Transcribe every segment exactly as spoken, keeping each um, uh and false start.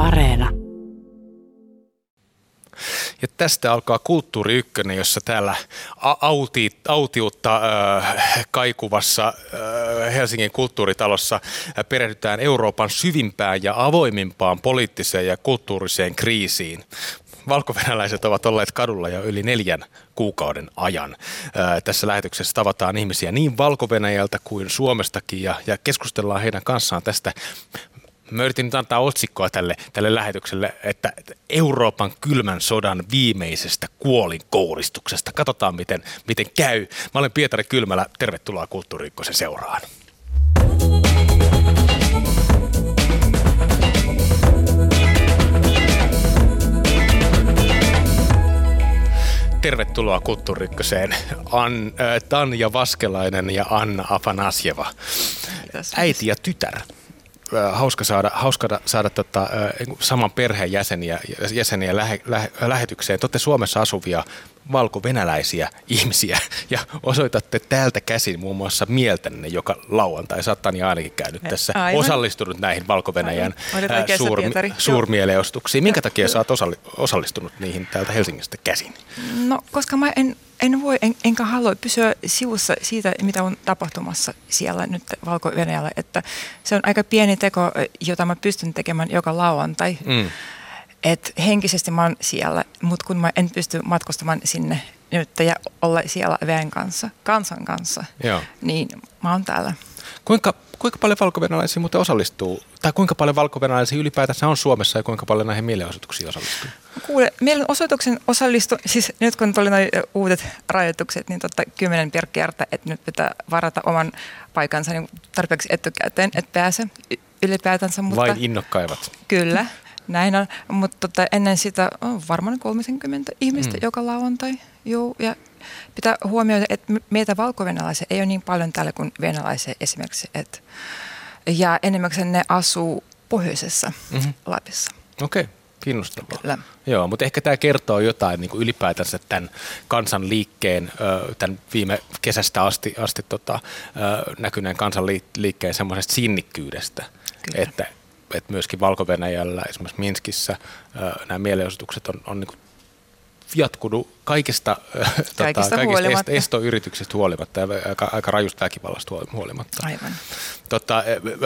Areena. Ja tästä alkaa Kulttuuri Ykkönen, jossa täällä auti, autiutta äh, kaikuvassa äh, Helsingin kulttuuritalossa äh, perehdytään Euroopan syvimpään ja avoimimpaan poliittiseen ja kulttuuriseen kriisiin. Valkovenäläiset ovat olleet kadulla jo yli neljän kuukauden ajan. Ää, tässä lähetyksessä tavataan ihmisiä niin Valko-Venäjältä kuin Suomestakin ja, ja keskustellaan heidän kanssaan tästä. Mä yritin nyt antaa otsikkoa tälle, tälle lähetykselle, että Euroopan kylmän sodan viimeisestä kuolinkouristuksesta. Katsotaan, miten, miten käy. Mä olen Pietari Kylmälä. Tervetuloa Kulttuuri Ykkösen seuraan. Tervetuloa Kulttuuri Ykköseen An, äh, Tanja Vaskelainen ja Anna Afanasjeva. Äiti ja tytär. Äh, hauska saada, hauska saada tota, äh, saman perheen jäseniä, jäseniä lähe, lähe, lähetykseen. Te olette Suomessa asuvia valko-venäläisiä ihmisiä ja osoitatte täältä käsin muun muassa mieltänne joka lauantai. Sä oot Tanja ainakin käynyt tässä, aivan. osallistunut näihin Valko-Venäjän äh, suur, suurmieleostuksiin. Minkä takia sä oot osalli, osallistunut niihin täältä Helsingistä käsin? No, koska mä en, en voi, en, enkä halua pysyä sivussa siitä, mitä on tapahtumassa siellä nyt Valko-Venäjällä. Että se on aika pieni teko, jota mä pystyn tekemään joka lauantai. Mm. Et henkisesti mä oon siellä, mutta kun mä en pysty matkustamaan sinne nyt ja olla siellä väen kanssa, kansan kanssa, Joo. niin mä oon täällä. Kuinka, kuinka paljon valko-venäläisiä muuten osallistuu, tai kuinka paljon valko-venäläisiä ylipäätänsä on Suomessa ja kuinka paljon näihin mielenosoituksiin osallistuu? Kuule, mielenosoituksen osallistuu, siis nyt kun tuli nuo uudet rajoitukset, niin totta kymmenen per kerta, että nyt pitää varata oman paikansa niin tarpeeksi etukäteen, että pääse ylipäätänsä. Mutta vain innokkaivat. Kyllä. Näin on, mutta tota, ennen sitä on varmaan kolmekymmentä ihmistä mm. joka lauantai. Joo, ja pitää huomioida, että meitä valko-venäläisiä ei ole niin paljon täällä kuin venäläisiä esimerkiksi. Et, ja enimmäkseen ne asuu pohjoisessa mm-hmm. Lapissa. Okei, okay. Kiinnostavaa. Kyllä. Joo, mutta ehkä tämä kertoo jotain niin kuin ylipäätänsä tämän kansanliikkeen, tämän viime kesästä asti, asti tota, näkyneen kansanliikkeen semmoisesta sinnikkyydestä, Kyllä. että että myöskin Valko-Venäjällä, esimerkiksi Minskissä, nämä mielenosoitukset on, on niin kuin jatkunut kaikista, kaikista, tota, kaikista estoyrityksistä huolimatta ja aika, aika rajusta väkivallasta huolimatta. Aivan. Tota,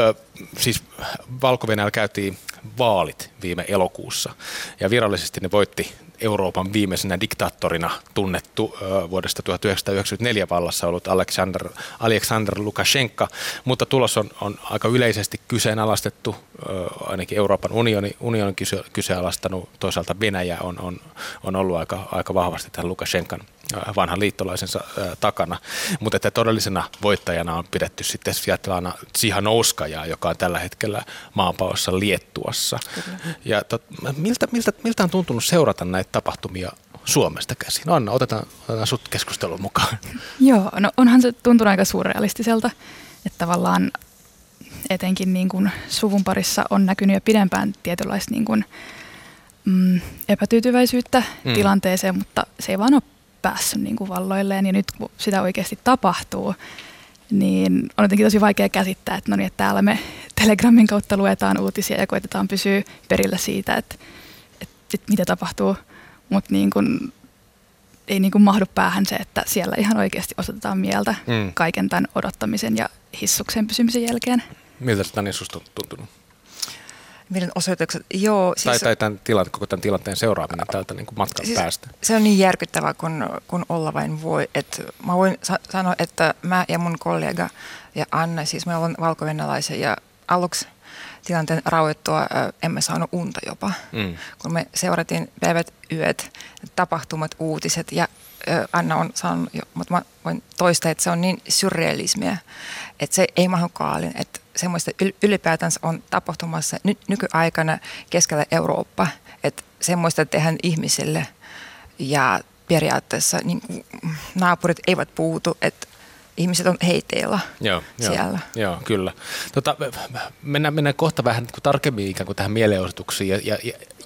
siis Valko-Venäjällä käytiin vaalit viime elokuussa ja virallisesti ne voitti Euroopan viimeisenä diktaattorina tunnettu vuodesta tuhatyhdeksänsataayhdeksänkymmentäneljä vallassa ollut Aleksandr, Aleksandr Lukashenka, mutta tulos on, on aika yleisesti kyseenalaistettu, ainakin Euroopan unioni, unioni on kyse, kyseenalaistanut, toisaalta Venäjä on, on, on ollut aika, aika vahvasti tämän Lukashenkan vanhan liittolaisensa takana, mutta että todellisena voittajana on pidetty sitten Sviatlana Tsihanouskajaa, joka on tällä hetkellä maanpaossa Liettuassa. Kyllä. Ja tot, miltä, miltä, miltä on tuntunut seurata näitä tapahtumia Suomesta käsin? Anna, otetaan, otetaan sut keskustelun mukaan. Joo, no onhan se tuntunut aika surrealistiselta, että tavallaan etenkin niin kuin suvun parissa on näkynyt jo pidempään tietynlaista niin kuin, mm, epätyytyväisyyttä mm. tilanteeseen, mutta se ei vaan ole päässyt niin kuin valloilleen ja nyt kun sitä oikeasti tapahtuu, niin on jotenkin tosi vaikea käsittää, että, no niin, että täällä me Telegramin kautta luetaan uutisia ja koitetaan pysyä perillä siitä, että, että, että mitä tapahtuu, mutta niin kuin, ei niin kuin mahdu päähän se, että siellä ihan oikeasti osoitetaan mieltä mm. kaiken tämän odottamisen ja hissuksen pysymisen jälkeen. Miltä se Tanja susta on tuntunut? Mielenosoitukset, joo. Siis, tai, tai tämän tilan, koko tämän tilanteen seuraaminen täältä niin kuin matkan siis päästä. Se on niin järkyttävää, kun, kun olla vain voi. Et mä voin sa- sanoa, että mä ja mun kollega ja Anna, siis me ollaan valko-venäläisiä ja aluksi tilanteen rauhoittua äh, emme saanut unta jopa. Mm. Kun me seurattiin päivät, yöt, tapahtumat, uutiset ja äh, Anna on sanonut, jo, mutta mä voin toistaa, että se on niin surrealismia, että se ei mahdu kaaliin, että semmoista ylipäätänsä on tapahtumassa ny- nykyaikana keskellä Eurooppa, että semmoista tehdään ihmisille ja periaatteessa niin kuin naapurit eivät puutu, että ihmiset on heiteillä joo, siellä. Joo, joo kyllä. Tota, mennään, mennään kohta vähän tarkemmin ikään kuin tähän mielenosoituksiin ja, ja, ja, ja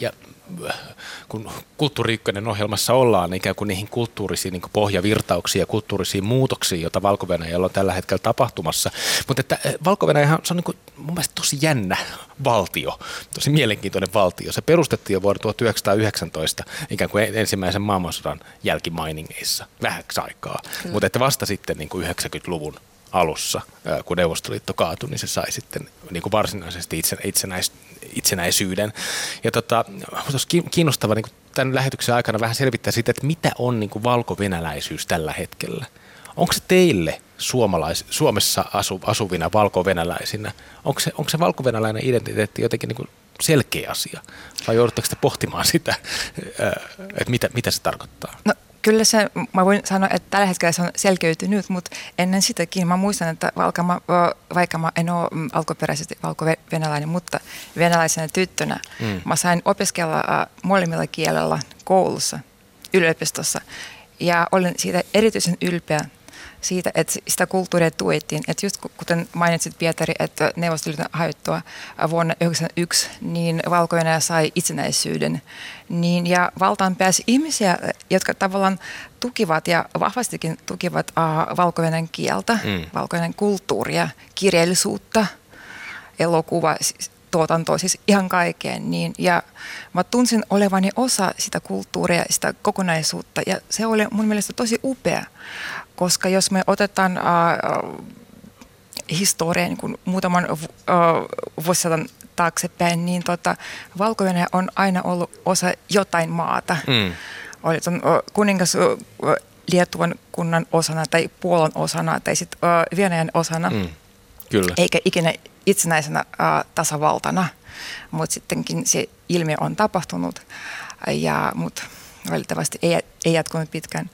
kun Kulttuuri Ykkönen ohjelmassa ollaan, ikään kuin niihin kulttuurisiin niin kuin pohjavirtauksiin ja kulttuurisiin muutoksiin, joita Valko-Venäjällä on tällä hetkellä tapahtumassa. Mutta että Valko-Venäjähän se on niin kuin, mun mielestä tosi jännä valtio, tosi mielenkiintoinen valtio. Se perustettiin jo vuonna tuhatyhdeksänsataayhdeksäntoista ikään kuin ensimmäisen maailmansodan jälkimainingeissa vähäksi aikaa, mutta että vasta sitten niin kuin yhdeksänkymmentäluvun alussa, kun Neuvostoliitto kaatui, niin se sai sitten niin kuin varsinaisesti itsenäis, itsenäisyyden. Ja tota, olisi kiinnostavaa niin kuin tämän lähetyksen aikana vähän selvittää siitä, että mitä on niin kuin valkovenäläisyys tällä hetkellä. Onko se teille suomalais, Suomessa asu, asuvina valkovenäläisinä, onko se, onko se valkovenäläinen identiteetti jotenkin niin kuin selkeä asia? Vai joudutteko te pohtimaan sitä, että mitä, mitä se tarkoittaa? No. Kyllä se, mä voin sanoa, että tällä hetkellä se on selkeytynyt, mutta ennen sitäkin mä muistan, että vaikka mä, vaikka mä en ole alkuperäisesti valko-venäläinen, mutta venäläisenä tyttönä, mm. mä sain opiskella molemmilla kielellä koulussa, yliopistossa, ja olen siitä erityisen ylpeä siitä, että sitä kulttuuria tuettiin. Että just kuten mainitsit, Pietari, että Neuvostoliiton hajottua vuonna yhdeksänkymmentäyksi, niin Valko-Venäjä sai itsenäisyyden. Niin, ja valtaan pääsi ihmisiä, jotka tavallaan tukivat ja vahvastikin tukivat uh, Valko-Venäjän kieltä, mm. Valko-Venäjän kulttuuria, kirjallisuutta, elokuva, tuotantoa, siis ihan kaikkeen. Niin, ja mä tunsin olevani osa sitä kulttuuria, sitä kokonaisuutta, ja se oli mun mielestä tosi upea. Koska jos me otetaan äh, historiaa niin muutaman äh, vuosisadan taaksepäin, niin tota, Valko-Venäjä on aina ollut osa jotain maata. Mm. Oli ton, äh, kuningas äh, Liettuan kunnan osana tai Puolan osana tai sitten äh, Venäjän osana. Mm. Kyllä. Eikä ikinä itsenäisenä äh, tasavaltana, mutta sittenkin se ilmiö on tapahtunut. Ja, mut, valitettavasti ei, ei jatkunut pitkään.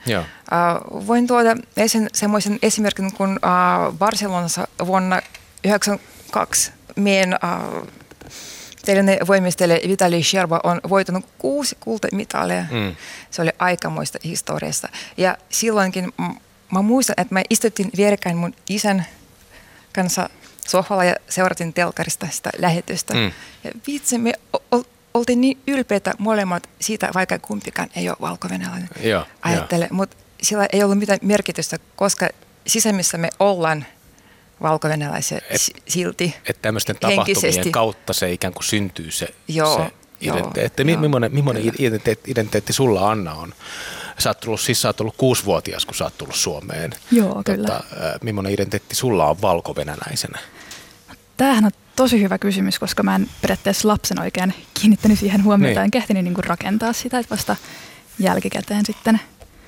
Uh, voin tuoda esiin semmoisen esimerkin, kun uh, Barcelonassa vuonna yhdeksänkymmentäkaksi meidän uh, teillinen voimistelija Vitali Sherba on voittanut kuusi kultamitalia. Mm. Se oli aikamoista historiasta. Ja silloinkin m- mä muistan, että mä istuttiin vierekkäin mun isän kanssa sohvalla ja seuratin telkarista sitä lähetystä. Mm. Ja vitsi, me o- oltiin niin ylpeitä molemmat siitä, vaikka kumpikaan ei ole valko-venäläinen, ajattele. Mutta sillä ei ollut mitään merkitystä, koska sisämissä me ollaan valko-venäläisiä et, silti Että tämmöisten tapahtumien henkisesti kautta se ikään kuin syntyy se, joo, se identiteetti. Joo, millainen millainen identiteetti, identiteetti sulla, Anna, on? Sä oot tullut, siis sä oot ollut kuusivuotias, kun sä oot tullut Suomeen. Joo, tota, kyllä. Millainen identiteetti sulla on valko-venäläisenä? Tämähän on tosi hyvä kysymys, koska mä en periaatteessa lapsen oikein kiinnittänyt siihen huomiota. En kehtinyt niin kuin rakentaa sitä, että vasta jälkikäteen sitten,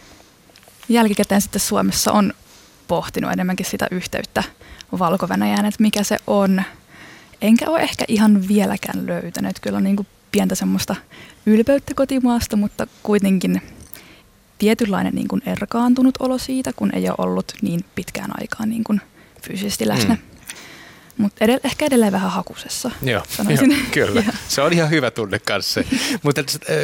jälkikäteen sitten Suomessa on pohtinut enemmänkin sitä yhteyttä Valko-Venäjään, että mikä se on. Enkä ole ehkä ihan vieläkään löytänyt. Kyllä on niin kuin pientä semmoista ylpeyttä kotimaasta, mutta kuitenkin tietynlainen niin kuin erkaantunut olo siitä, kun ei ole ollut niin pitkään aikaan niin kuin fyysisesti läsnä. Mm. Mutta edell- ehkä edelleen vähän hakusessa, joo, sanoisin. Joo, kyllä, se on ihan hyvä tunne kanssa. Mutta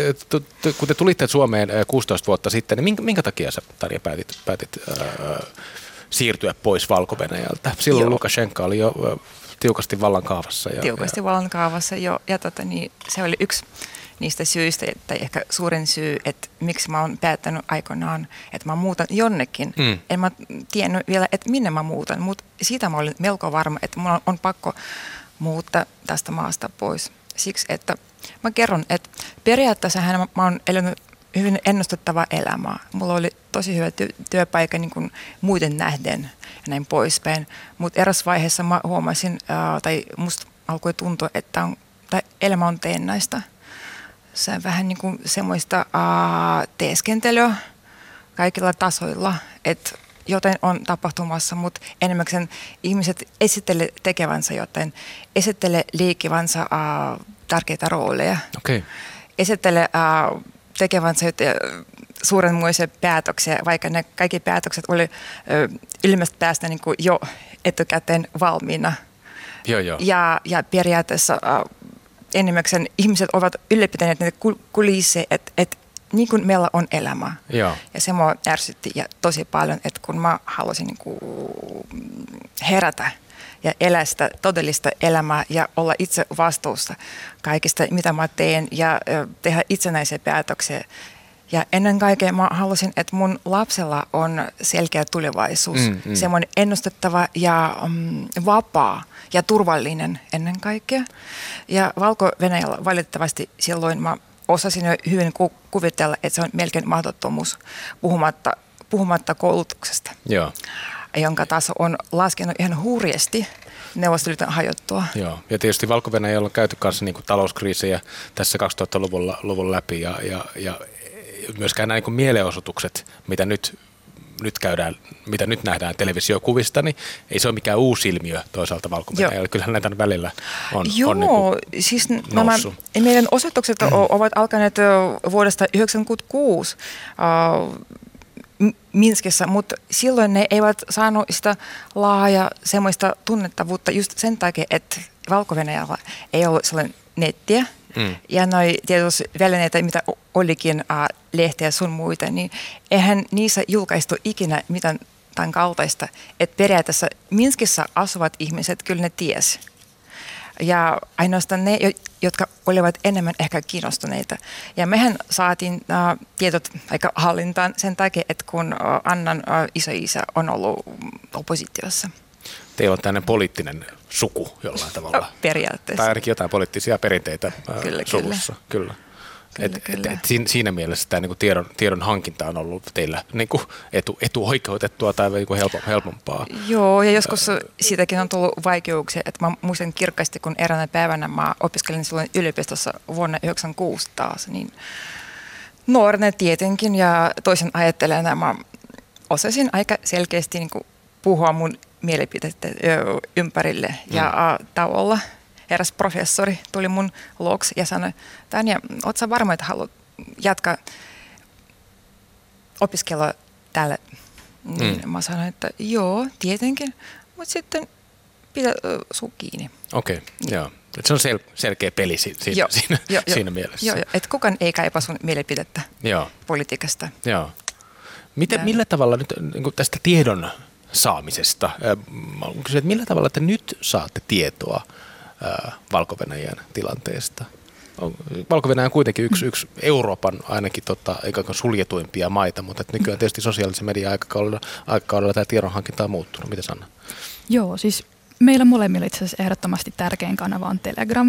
kun te tulitte Suomeen kuusitoista vuotta sitten, niin minkä, minkä takia sä, Tarja, päätit, päätit äh, siirtyä pois Valko-Venäjältä? Silloin joo. Lukashenka oli jo äh, tiukasti vallankaavassa. Ja, tiukasti ja... vallankaavassa, jo, ja tota, niin, se oli yksi niistä syistä, tai ehkä suurin syy, että miksi mä oon päättänyt aikoinaan, että mä muutan jonnekin. Mm. En mä tiennyt vielä, että minne mä muutan, mutta siitä mä olin melko varma, että mun on, on pakko muuttaa tästä maasta pois. Siksi, että mä kerron, että periaatteessa mä, mä oon elänyt hyvin ennustettavaa elämää. Mulla oli tosi hyvä ty- työpaikka niin kuin muiden nähden ja näin poispäin. Mutta eräs vaiheessa mä huomasin, ää, tai musta alkoi tuntua, että on, tai elämä on teennäistä. Se on vähän niin kuin semmoista uh, teeskentelyä kaikilla tasoilla, että jotain on tapahtumassa, mutta enemmän ihmiset esittelee tekevänsä jotain, esittelee liikkivänsä uh, tärkeitä rooleja, okay. esittelee uh, tekevänsä suurenmoisia päätöksiä, vaikka ne kaikki päätökset oli uh, ilmeisesti päästä niin kuin jo etukäteen valmiina. Joo, joo. Ja, ja periaatteessa uh, enemmän ihmiset ovat ylläpitäneet niitä kulisseja, että et, niin kuin meillä on elämä. Joo. Ja se mua ärsytti ja tosi paljon, että kun mä halusin niin kuin herätä ja elää sitä todellista elämää ja olla itse vastuussa kaikista, mitä mä teen ja tehdä itsenäisiä päätöksiä. Ja ennen kaikkea mä halusin, että mun lapsella on selkeä tulevaisuus, mm, mm. semmoinen ennustettava ja mm, vapaa ja turvallinen ennen kaikkea. Ja Valko-Venäjällä valitettavasti silloin mä osasin jo hyvin ku- kuvitella, että se on melkein mahdottomuus puhumatta, puhumatta koulutuksesta, Joo. jonka taso on laskenut ihan hurjasti Neuvostoliiton hajottua. Joo, ja tietysti Valko-Venäjällä on käyty kanssa niin kuin talouskriisejä tässä kaksituhattaluvun luvun läpi ja, ja, ja myöskään nämä niin mielenosoitukset, mitä nyt, nyt käydään, mitä nyt nähdään televisiokuvista, niin ei se ole mikään uusi ilmiö toisaalta Valko-Venäjällä. Kyllähän näitä välillä on, Joo, on niin siis nämä meidän osoitukset ovat alkaneet vuodesta yhdeksänkymmentäkuusi uh, Minskissä, mutta silloin ne eivät saanut sitä laajaa semmoista tunnettavuutta just sen takia, että Valko-Venäjällä ei ollut sellainen nettiä. Mm. Ja noi tiedotusvälineitä, mitä olikin äh, lehtiä sun muita, niin eihän niissä julkaistu ikinä mitään tämän kaltaista. Että periaatteessa Minskissä asuvat ihmiset kyllä ne ties. Ja ainoastaan ne, jotka olivat enemmän ehkä kiinnostuneita. Ja mehän saatiin äh, tiedot aika hallintaan sen takia, että kun äh, Annan äh, isoisä on ollut oppositiossa. Teillä on tämmöinen poliittinen suku jollain tavalla. Periaatteessa. Tai ainakin jotain poliittisia perinteitä kyllä, suvussa. Kyllä. Kyllä, et, kyllä. Et, et siinä, siinä mielessä tämä niinku tiedon, tiedon hankinta on ollut teillä niinku etu, etuoikeutettua tai niinku helpo, helpompaa. Joo, ja joskus siitäkin on tullut vaikeuksia. Että mä muistan kirkkaasti, kun eräänä päivänä mä opiskelin silloin yliopistossa vuonna yhdeksänkymmentäkuusi taas, niin nuorena tietenkin ja toisen ajattelijana mä osasin aika selkeästi niinku puhua mun mielipiteitä ympärille ja mm. tauolla eräs professori tuli mun luokse ja sanoi, Tanja, ootko sä varma, että haluat jatkaa opiskelua täällä? Niin mm. mä sanoin, että joo, tietenkin, mutta sitten pidä suu kiinni. Okei, okay, niin. Joo. Et se on sel- selkeä peli si- si- joo, siinä, jo, siinä jo, mielessä. Joo, jo. Että kukaan ei kaipaa sun mielipidettä joo. politiikasta. Joo. Miten, millä tavalla nyt niin kuin tästä tiedon saamisesta, mä olen kysynyt, että millä tavalla te nyt saatte tietoa ää, Valko-Venäjän tilanteesta? Valko-Venäjä on kuitenkin yksi, yksi Euroopan ainakin tota, ikään kuin suljetuimpia maita, mutta että nykyään tietysti sosiaalisen median aikakaudella, aikakaudella tämä tiedonhankinta on muuttunut. Mitä Sanna? Joo, siis meillä molemmilla itse asiassa ehdottomasti tärkein kanava on Telegram.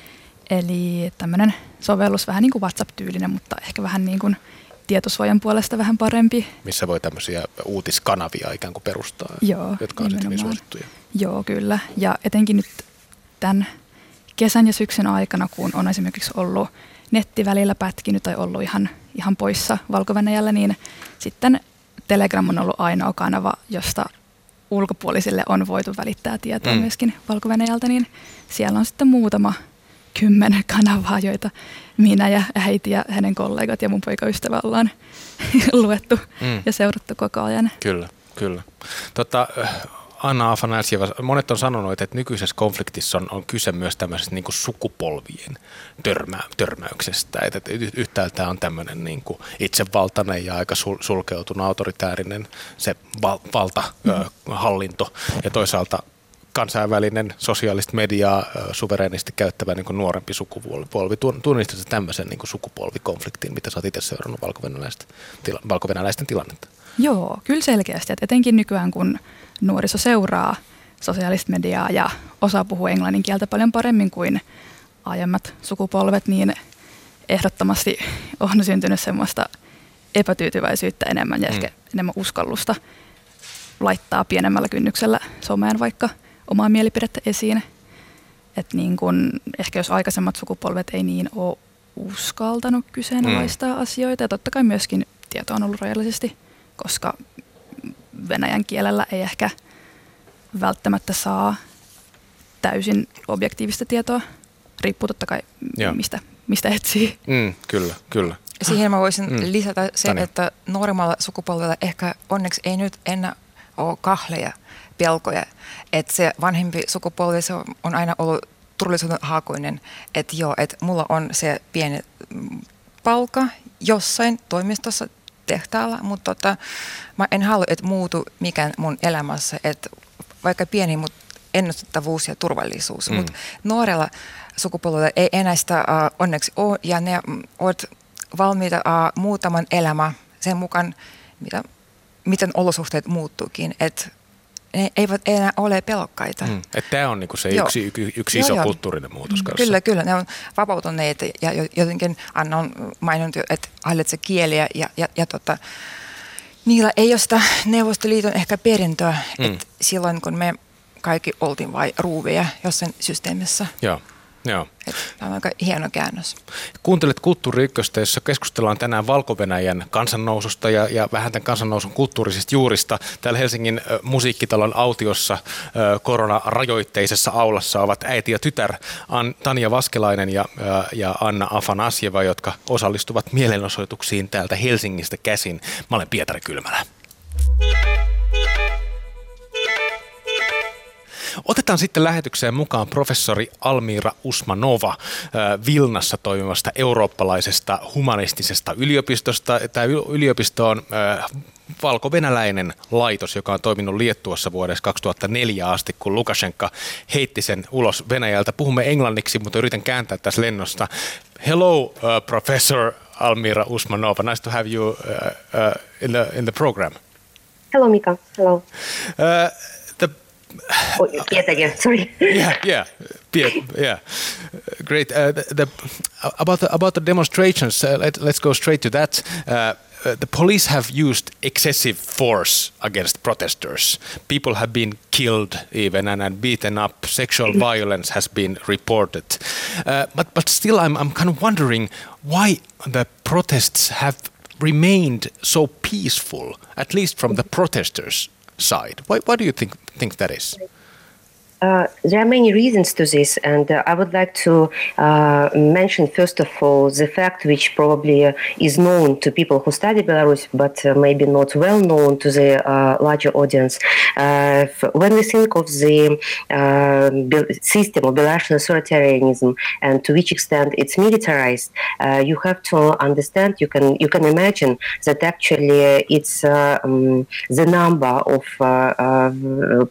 Eli tämmöinen sovellus vähän niin kuin WhatsApp-tyylinen, mutta ehkä vähän niin kuin tietosuojan puolesta vähän parempi. Missä voi tämmöisiä uutiskanavia ikään kuin perustaa, joo, jotka on hyvin suosittuja. Joo, kyllä. Ja etenkin nyt tämän kesän ja syksyn aikana, kun on esimerkiksi ollut netti välillä pätkinyt tai ollut ihan, ihan poissa Valko-Venäjällä, niin sitten Telegram on ollut ainoa kanava, josta ulkopuolisille on voitu välittää tietoa mm. myöskin Valko-Venäjältä, niin siellä on sitten muutama kymmenen kanavaa, joita minä ja äiti ja hänen kollegat ja mun poikaystävä ollaan luettu mm. ja seurattu koko ajan. Kyllä, kyllä. Tota, Anna Afanasjeva, monet on sanonut, että nykyisessä konfliktissa on, on kyse myös tämmöisestä niin kuin sukupolvien törmä, törmäyksestä. Että yhtäältä on tämmöinen niin kuin itsevaltainen ja aika sul, sulkeutunut autoritäärinen se val, valtahallinto mm. ja toisaalta kansainvälinen sosiaalista mediaa suvereenisti käyttävä niin kuin nuorempi sukupolvi. Tunnistatko tämmöisen niin kuin sukupolvikonfliktin, mitä sä oot itse seurannut valko-venäläisten, tila, valko-venäläisten tilannetta? Joo, kyllä selkeästi. Että etenkin nykyään, kun nuoriso seuraa sosiaalista mediaa ja osaa puhua englannin kieltä paljon paremmin kuin aiemmat sukupolvet, niin ehdottomasti on syntynyt semmoista epätyytyväisyyttä enemmän ja mm. ehkä enemmän uskallusta laittaa pienemmällä kynnyksellä someen vaikka omaa mielipidettä esiin. Että niin kun, ehkä jos aikaisemmat sukupolvet ei niin ole uskaltanut kyseenalaistaa mm. asioita, ja totta kai myöskin tieto on ollut rajallisesti, koska venäjän kielellä ei ehkä välttämättä saa täysin objektiivista tietoa. Riippuu totta kai mistä, mistä etsii. Mm, kyllä, kyllä. Siihen mä voisin mm. lisätä sen, Tania. että nuoremmalla sukupolvella ehkä onneksi ei nyt enää ole kahleja, pelkoja. Että se vanhempi sukupolvi se on aina ollut turvallisuuden hakuinen, että joo, että mulla on se pieni palkka jossain toimistossa tehtaalla, mutta tota, mä en halua, että muutu mikään mun elämässä, että vaikka pieni, mutta ennustettavuus ja turvallisuus, mm. mutta nuorella sukupolvella ei enää sitä uh, onneksi ole, ja ne ovat valmiita uh, muutaman elämä sen mukaan, mitä, miten olosuhteet muuttuukin, että ne eivät enää ole pelokkaita. Mm. Tämä on niinku se yksi, yksi iso joo, kulttuurinen muutos kanssa. Kyllä, kyllä. Ne on vapautuneet ja jotenkin Anna on maininnut, että hallitsee kieliä ja, ja, ja tota, niillä ei ole sitä Neuvostoliiton ehkä perintöä, mm. että silloin kun me kaikki oltiin vain ruuveja jossain systeemissä. Joo. Joo. Tämä on aika hieno käännös. Kuuntelet Kulttuuri Ykköstä, jossa keskustellaan tänään Valko-Venäjän kansannoususta ja, ja vähän tämän kansannousun kulttuurisista juurista. Täällä Helsingin äh, musiikkitalon autiossa äh, koronarajoitteisessa aulassa ovat äiti ja tytär An, Tanja Vaskelainen ja, äh, ja Anna Afanasjeva, jotka osallistuvat mielenosoituksiin täältä Helsingistä käsin. Mä olen Pietari Kylmälä. Otetaan sitten lähetykseen mukaan professori Almira Usmanova Vilnassa toimivasta eurooppalaisesta humanistisesta yliopistosta. Tämä yliopisto on valko-venäläinen laitos, joka on toiminut Liettuassa vuodesta kaksituhattaneljä asti, kun Lukashenka heitti sen ulos Venäjältä. Puhumme englanniksi, mutta yritän kääntää tässä lennosta. Hello, uh, Professor Almira Usmanova. Nice to have you uh, uh, in the in the program. Hello, Mika. Hello. Uh, Oh, yet again, sorry. yeah, yeah, yeah. Great. Uh, the, the, about the about the demonstrations, uh, let, let's go straight to that. Uh, uh, the police have used excessive force against protesters. People have been killed even and, and beaten up. Sexual violence has been reported. Uh, but but still, I'm I'm kind of wondering why the protests have remained so peaceful, at least from the protesters' side. Why, why do you think think that is? Uh, there are many reasons to this, and uh, I would like to uh, mention first of all the fact which probably uh, is known to people who study Belarus, but uh, maybe not well known to the uh, larger audience. Uh, when we think of the uh, system of Belarusian authoritarianism and to which extent it's militarized, uh, you have to understand. You can you can imagine that actually it's uh, um, the number of uh, uh,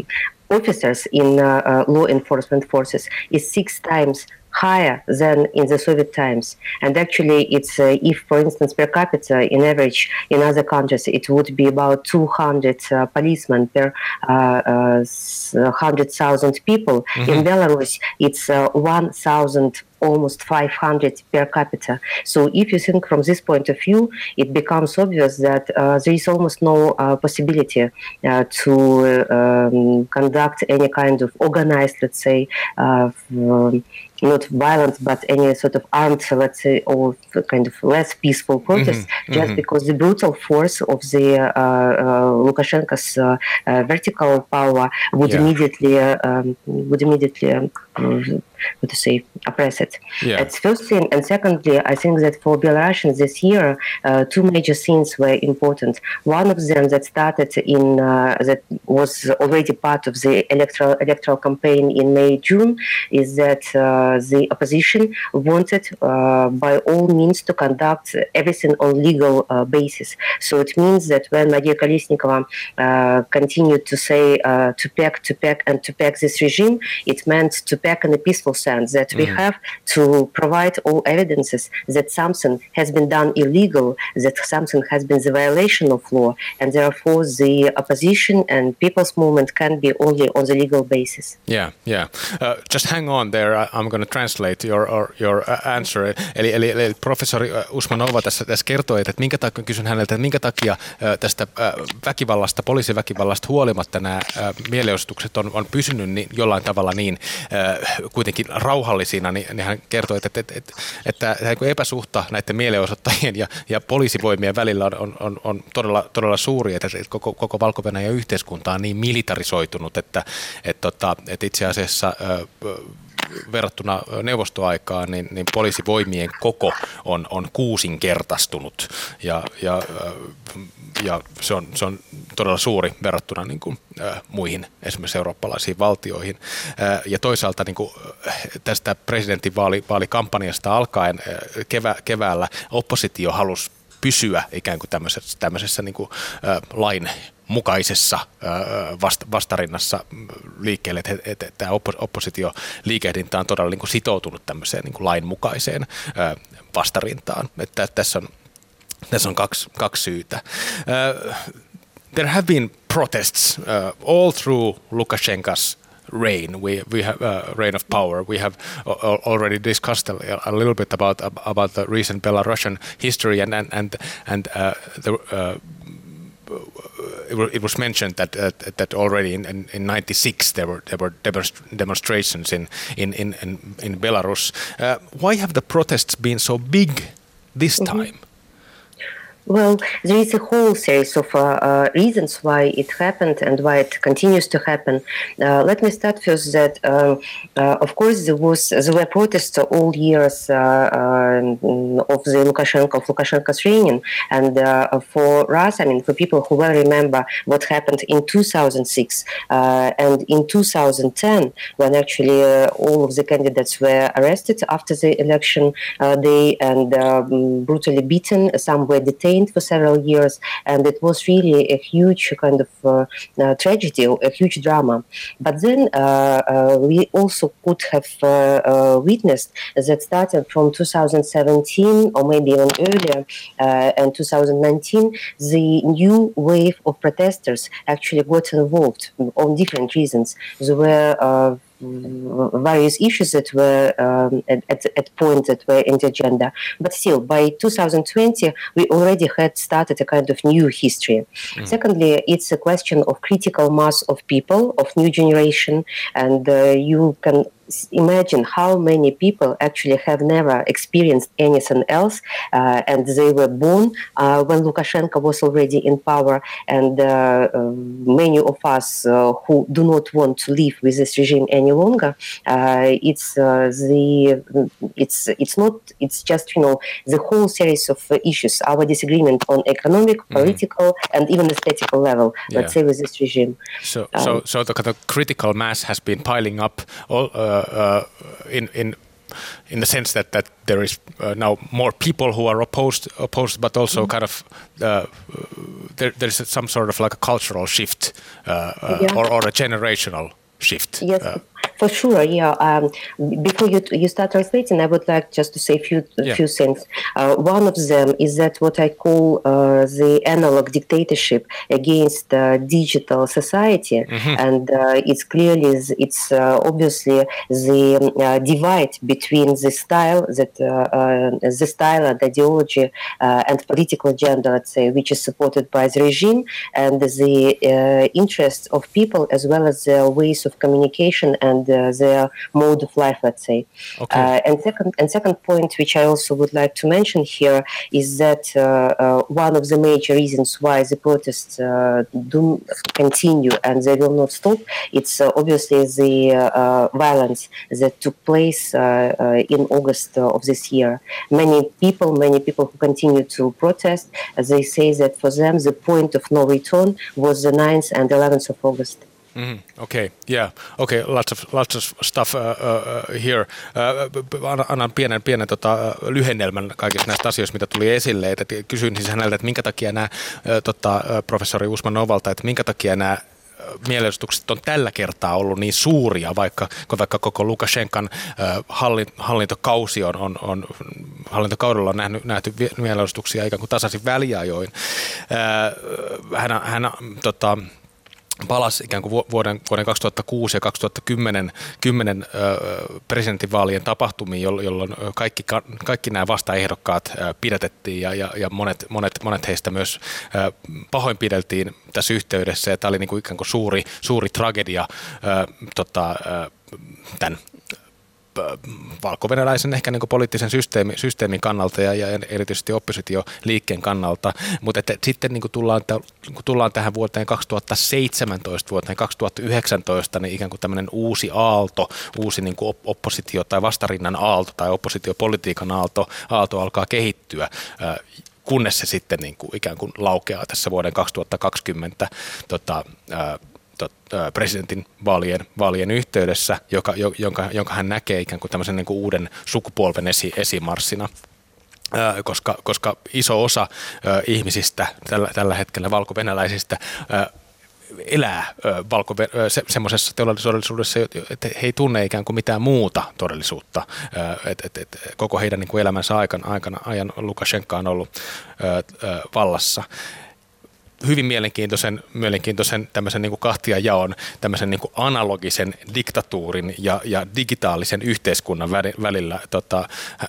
officers in uh, uh, law enforcement forces is six times higher than in the Soviet times. And actually, it's uh, if, for instance, per capita, in average, in other countries, it would be about two hundred uh, policemen per uh, uh, one hundred thousand people. Mm-hmm. In Belarus, it's uh, one thousand almost five hundred per capita. So if you think from this point of view, it becomes obvious that uh, there is almost no uh, possibility uh, to uh, um, conduct any kind of organized, let's say, uh, um, not violent, but any sort of armed, let's say, or kind of less peaceful protest, mm-hmm, just mm-hmm. because the brutal force of the uh, uh, Lukashenko's uh, uh, vertical power would yeah. immediately uh, um, would immediately um, what to say oppress it. Yeah. That's first thing, and secondly, I think that for Belarusians this year, uh, two major things were important. One of them that started in uh, that was already part of the electoral electoral campaign in May June is that. Uh, the opposition wanted uh, by all means to conduct everything on legal uh, basis. So it means that when Maria Kolesnikova uh, continued to say uh, to pack, to pack and to pack this regime, it meant to pack in a peaceful sense, that we mm. have to provide all evidences that something has been done illegal, that something has been the violation of law, and therefore the opposition and people's movement can be only on the legal basis. Yeah, yeah. Uh, just hang on there. I, I'm going to translate your or, your answer. Eli, eli, eli professori Usmanova tässä, tässä kertoi, että minkä takia, kysyn häneltä, että minkä takia tästä väkivallasta, poliisiväkivallasta huolimatta nämä mielenosoitukset on, on pysynyt niin, jollain tavalla niin kuitenkin rauhallisina, niin, niin hän kertoi, että, että, että, että, että epäsuhta näiden mielenosoittajien ja, ja poliisivoimien välillä on, on, on, on todella, todella suuri, että koko, koko Valko-Venäjän yhteiskunta on niin militarisoitunut, että, että, että, että itse asiassa verrattuna neuvostoaikaan, niin, niin poliisivoimien koko on, on kuusinkertaistunut ja, ja, ja se, on, se on todella suuri verrattuna niin kuin, äh, muihin esimerkiksi eurooppalaisiin valtioihin. Äh, ja toisaalta niin kuin, tästä presidentinvaalikampanjasta alkaen äh, kevä, keväällä oppositio halusi pysyä ikään kuin tämmöisessä, tämmöisessä niin kuin, äh, lain mukaisessa vastarinnassa liikkeelle, että, että tämä oppositioliikehdintä on todella niin kuin sitoutunut tämmöiseen niin kuin lainmukaiseen vastarintaan. Että tässä on, tässä on kaksi, kaksi syytä. Uh, there have been protests uh, all through Lukashenko's reign. We we have uh, reign of power. We have uh, already discussed a, a little bit about about the recent Belarusian history, and and and, and uh, the. Uh, It was mentioned that uh, that already in in ninety-six there were there were demonstrations in in in in Belarus. Uh, why have the protests been so big this time? Mm-hmm. Well, there is a whole series of uh, uh, reasons why it happened and why it continues to happen. Uh, let me start first that, uh, uh, of course, there was there were protests all years uh, uh, of the Lukashenko of Lukashenko's reign, and uh, for us, I mean, for people who well remember what happened in two thousand six uh, and in two thousand ten, when actually uh, all of the candidates were arrested after the election uh, day and um, brutally beaten. Some were detained for several years, and it was really a huge kind of uh, uh, tragedy, a huge drama. But then uh, uh, we also could have uh, uh, witnessed that starting from two thousand seventeen or maybe even earlier uh, and two thousand nineteen, the new wave of protesters actually got involved on different reasons. There were uh, various issues that were um, at, at, at point that were in the agenda. But still, by two thousand twenty, we already had started a kind of new history. Mm. Secondly, it's a question of critical mass of people, of new generation, and uh, you can imagine how many people actually have never experienced anything else, uh, and they were born uh, when Lukashenko was already in power, and uh, uh, many of us uh, who do not want to live with this regime any longer, uh, it's uh, the it's it's not it's just you know the whole series of uh, issues, our disagreement on economic, political, mm-hmm. and even aesthetical level, yeah. let's say, with this regime. So um, so so the kind of critical mass has been piling up all. Uh, Uh, in in in the sense that that there is uh, now more people who are opposed opposed, but also mm-hmm. kind of uh, there there's some sort of like a cultural shift uh, uh, yeah. or or a generational shift. Yes. Uh, For sure, yeah. Um, before you you start translating, I would like just to say a few yeah. few things. Uh, one of them is that what I call uh, the analog dictatorship against uh, digital society, mm-hmm. and uh, it's clearly it's uh, obviously the uh, divide between the style that uh, uh, the style and ideology uh, and political agenda, let's say, which is supported by the regime, and the uh, interests of people as well as their ways of communication and Uh, their mode of life, let's say. Okay. Uh, and second, and second point, which I also would like to mention here, is that uh, uh, one of the major reasons why the protests uh, do continue and they will not stop, it's uh, obviously the uh, violence that took place uh, uh, in August uh, of this year. Many people, many people who continue to protest, uh, they say that for them the point of no return was the ninth and eleventh of August. Mm-hmm. Okay, yeah, okay, lots of lots of stuff uh, uh, here. Uh, annan pienen pienen tota, lyhennelmän kaikista näistä asioista, mitä tuli esille. Et kysyin siis häneltä, että minkä takia nämä uh, tota, professori Usmanovalta, että minkä takia nämä mielenosoitukset on tällä kertaa ollut niin suuria, vaikka, vaikka koko Lukashenkan uh, hallintokausi on, on, on hallintokaudella on nähty, nähty mielenosoituksia ikään kuin tasaisin väliajoin. Uh, hän hän tota, palasi ikään kuin vuoden, vuoden kaksituhattakuusi ja kaksituhattakymmenen kymmenen, ö, presidentinvaalien tapahtumiin, jolloin kaikki, kaikki nämä vastaehdokkaat ö, pidätettiin ja, ja, ja monet, monet, monet heistä myös ö, pahoinpideltiin tässä yhteydessä. Ja tämä oli niin kuin ikään kuin suuri, suuri tragedia ö, tota, ö, tämän valkovenäläisen ehkä niin kuin poliittisen systeemi, systeemin kannalta ja, ja erityisesti oppositioliikkeen kannalta, mutta että sitten niin kuin tullaan, kun tullaan tähän vuoteen kaksituhattaseitsemäntoista, vuoteen kaksituhattayhdeksäntoista, niin ikään kuin tämmöinen uusi aalto, uusi niin kuin oppositio- tai vastarinnan aalto tai oppositiopolitiikan aalto, aalto alkaa kehittyä, kunnes se sitten niin kuin ikään kuin laukeaa tässä vuoden kaksituhattakaksikymmentä tota, presidentin vaalien, vaalien yhteydessä, joka, jonka, jonka hän näkee ikään kuin tämmöisen niin kuin uuden sukupolven esi, esimarssina. koska, koska iso osa ihmisistä tällä, tällä hetkellä valko-venäläisistä elää valko- se, semmoisessa todellisuudessa, että he ei tunne ikään kuin mitään muuta todellisuutta. Et, et, et, koko heidän niin kuin elämänsä aikana, aikana ajan Lukašenka on ollut ö, ö, vallassa. Hyvin mielenkiintoisen, mielenkiintoisen tämmöisen niin kuin kahtiajaon, tämmöisen niin kuin analogisen diktatuurin ja, ja digitaalisen yhteiskunnan välillä tota,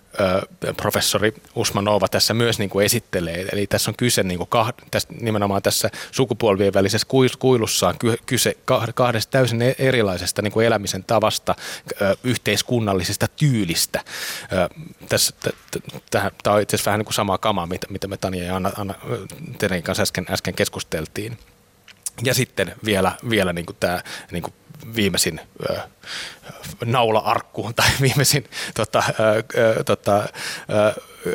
ö, professori Usmanova tässä myös niin kuin esittelee. Eli tässä on kyse niin kuin kah, tässä, nimenomaan tässä sukupolvien välisessä kuilussaan kyse kahdesta täysin erilaisesta niin kuin elämisen tavasta, ö, yhteiskunnallisesta tyylistä. Ö, tässä, tämä on itse asiassa vähän niin kuin samaa kamaa, mitä, mitä me Tanja ja Anna, Anna teidän kanssa äsken, äsken keskusteltiin. Ja sitten vielä, vielä niin kuin tämä niin kuin viimeisin ö, naula-arkkuun tai viimeisin tota, ö, tota, ö,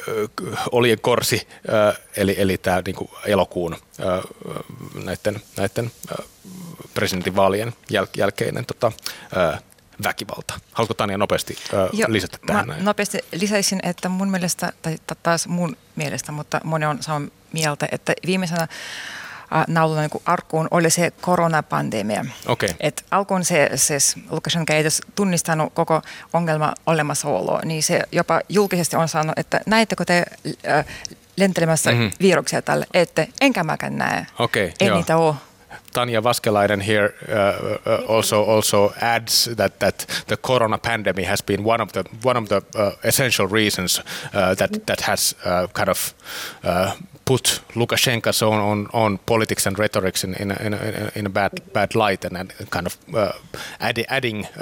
oljenkorsi, ö, eli, eli tämä niin kuin elokuun ö, näiden, näiden ö, presidentinvaalien jäl, jälkeinen tota, ö, väkivalta. Haluatko Tanja nopeasti ö, Joo, lisätä tähän? Näin? Nopeasti lisäisin, että mun mielestä, tai taas mun mielestä, mutta moni on samaa mieltä, että viimeisenä nauluna niin arkkuun oli se koronapandemia. Okay. Et alkuun se, se Lukašenka ei edes tunnistanut koko ongelma olemassaoloa, niin se jopa julkisesti on sanonut, että näettekö te äh, lentelemässä mm-hmm. viruksia tälle, ette, enkä mäkään näe. Okay, ei joo. niitä ole. Tanja Vaskelainen here uh, uh, also also adds that that the corona pandemic has been one of the one of the uh, essential reasons uh, that that has uh, kind of uh, put Lukashenko's own, own own politics and rhetorics in in a, in a, in a bad bad light and, and kind of uh, add, adding uh,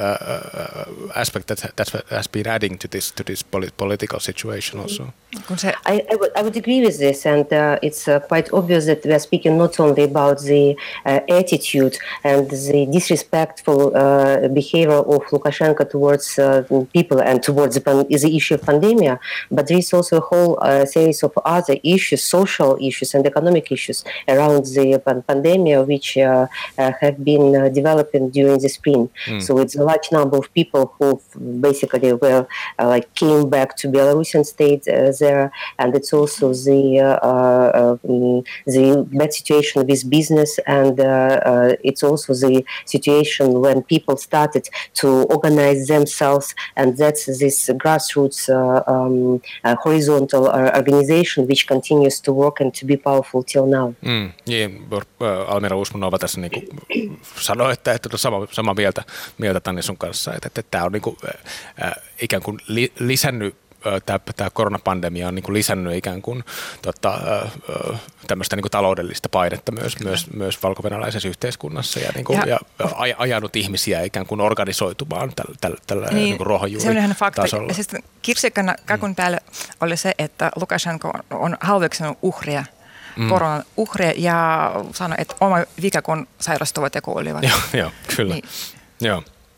uh, aspect that that has been adding to this to this polit- political situation also. I, I, would, I would agree with this, and uh, it's uh, quite obvious that we are speaking not only about the uh, attitude and the disrespectful uh, behavior of Lukashenko towards uh, people and towards the, pan- the issue of pandemia, but there is also a whole uh, series of other issues, social issues and economic issues around the pan- pandemia, which uh, uh, have been uh, developing during the spring. Mm. So it's a large number of people who basically were uh, like came back to Belarusian state. Uh, There, and it's also the uh, uh, the bad situation with business, and uh, uh, it's also the situation when people started to organize themselves, and that's this grassroots uh, um, uh, horizontal organization which continues to work and to be powerful till now. Mm, niin, Almira Usmanova tässä niin kuin sanoi, että, että on sama, sama mieltä, mieltä Tanja sun kanssa, että, että tämä on niin kuin, äh, ikään kuin li, lisännyt Tämä, tämä koronapandemia on niin kuin lisännyt ikään kuin tota, tämmöistä niin kuin taloudellista painetta myös, myös, myös valko-venäläisessä yhteiskunnassa ja, niin kuin, ja, ja ajanut ihmisiä ikään kuin organisoitumaan tällä, tällä, tällä niin, niin kuin ruohonjuuritasolla. Ja siis kirsikkana kakun päälle oli se, että Lukašenka on, on halveksunut uhria, mm. koronan uhria ja sanoi, että oma vika kun sairastuvat ja kuolivat. Joo, joo kyllä. Niin. Joo.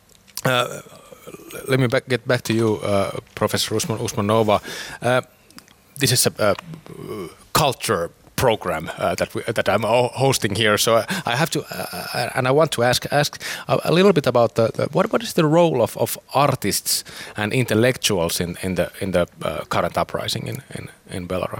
Uh, Let me back, get back to you, uh, Professor Usman, Usmanova. Uh, this is a uh, culture program uh, that we, that I'm hosting here, so I have to, uh, and I want to ask ask a, a little bit about the, the what what is the role of, of artists and intellectuals in in the in the uh, current uprising in in, in Belarus?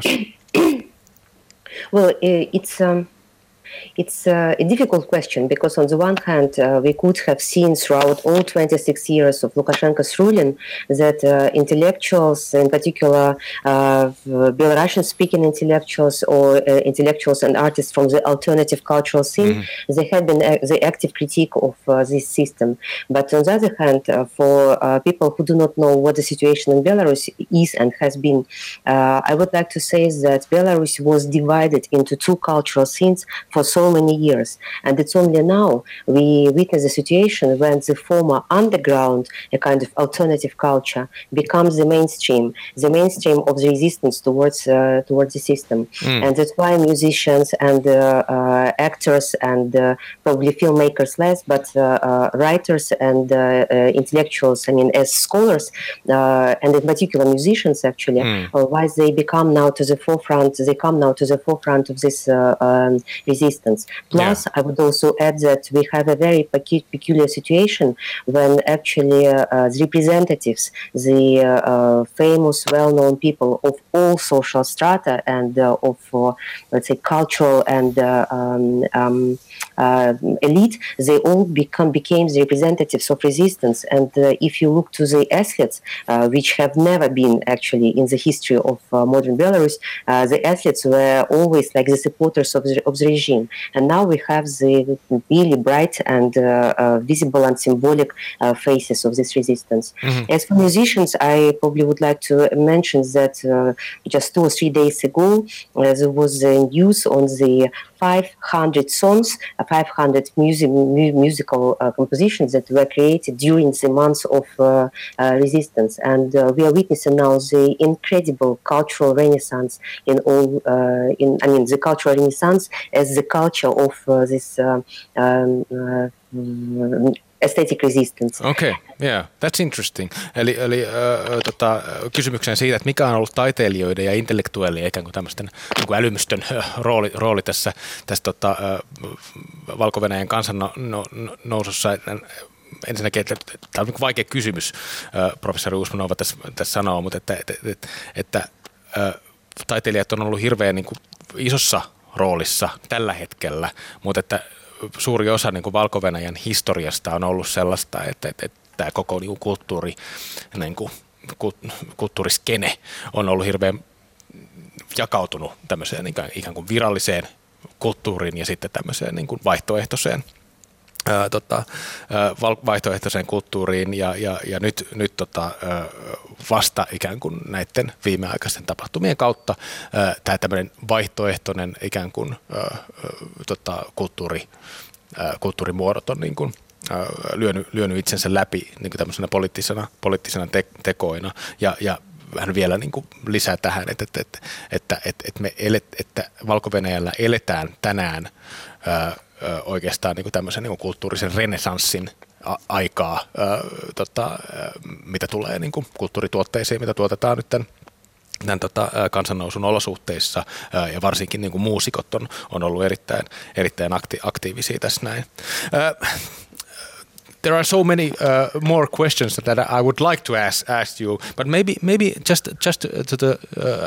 Well, it's. Um It's uh, a difficult question because on the one hand, uh, we could have seen throughout all twenty-six years of Lukashenko's ruling that uh, intellectuals, in particular uh, Belarusian-speaking intellectuals or uh, intellectuals and artists from the alternative cultural scene, mm-hmm. they had been a- the active critique of uh, this system. But on the other hand, uh, for uh, people who do not know what the situation in Belarus is and has been, uh, I would like to say that Belarus was divided into two cultural scenes for so many years, and it's only now we witness a situation when the former underground, a kind of alternative culture, becomes the mainstream, the mainstream of the resistance towards uh, towards the system, mm. and that's why musicians and uh, uh, actors and uh, probably filmmakers less, but uh, uh, writers and uh, uh, intellectuals, I mean, as scholars uh, and in particular musicians, actually, mm. uh, why they become now to the forefront, they come now to the forefront of this uh, um, resistance. resistance. Plus, yeah. I would also add that we have a very pecu- peculiar situation when actually uh, uh, the representatives, the uh, uh, famous, well-known people of all social strata and uh, of, uh, let's say, cultural and uh, um, um, uh, elite, they all become became the representatives of resistance. And uh, if you look to the athletes, uh, which have never been actually in the history of uh, modern Belarus, uh, the athletes were always like the supporters of the, of the regime. And now we have the really bright and uh, uh, visible and symbolic uh, faces of this resistance. Mm-hmm. As for musicians, I probably would like to mention that uh, just two or three days ago, uh, there was a news on the five hundred songs, uh, five hundred music, mu- musical uh, compositions that were created during the months of uh, uh, resistance. And uh, we are witnessing now the incredible cultural renaissance in all, uh, in I mean, the cultural renaissance as the culture of uh, this uh, um, uh, aesthetic resistance. Okay, yeah, that's interesting. Eli, eli äh, tota, kysymykseen siitä, että mikä on ollut taiteilijoiden ja intellektuellien ikään kuin tämmöisten niin kuin älymystön äh, rooli, rooli tässä, tässä tota, äh, Valko-Venäjän kansan no, no, nousussa. Ensinnäkin, että tämä on niin vaikea kysymys, äh, professori Usmanova tässä, tässä sanoo, mutta että, että, että, että äh, taiteilijat on ollut hirveän niin kuin isossa roolissa tällä hetkellä, mutta että suuri osa niin kuin Valko-Venäjän historiasta on ollut sellaista, että, että, että tämä koko niin kuin kulttuuri, niin kuin, kulttuuriskene on ollut hirveän jakautunut tämmöiseen ikään kuin viralliseen kulttuuriin ja sitten tämmöiseen niin kuin vaihtoehtoiseen, ää, tota, vaihtoehtoiseen kulttuuriin ja, ja, ja nyt, nyt tota, vasta ikään kuin näiden viimeaikaisten tapahtumien kautta tämä tämmöinen vaihtoehtoinen ikään kuin ää, tota, kulttuuri, ää, kulttuurimuodot on niin kuin ää, lyönyt, lyönyt itsensä läpi niin kuin tämmöisenä poliittisena, poliittisena te- tekoina ja, ja hän vielä niin kuin lisää tähän, että, että, että, että, että, me elet, että Valko-Venäjällä eletään tänään ää, oikeastaan niin kuin tämmöisen niin kuin kulttuurisen renessanssin a- aikaa, ää, tota, mitä tulee niin kuin kulttuurituotteisiin, mitä tuotetaan nyt tämän, tämän tota, kansannousun olosuhteissa, ää, ja varsinkin niin kuin muusikot on, on ollut erittäin, erittäin akti- aktiivisia tässä näin. Ää, There are so many uh, more questions that I would like to ask, ask you, but maybe maybe just just to, to the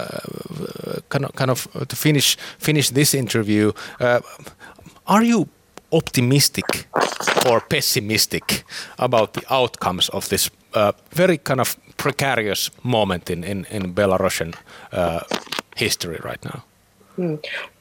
uh, kind of kind of to finish finish this interview. Uh, are you optimistic or pessimistic about the outcomes of this uh, very kind of precarious moment in in, in Belarusian uh, history right now? Hmm.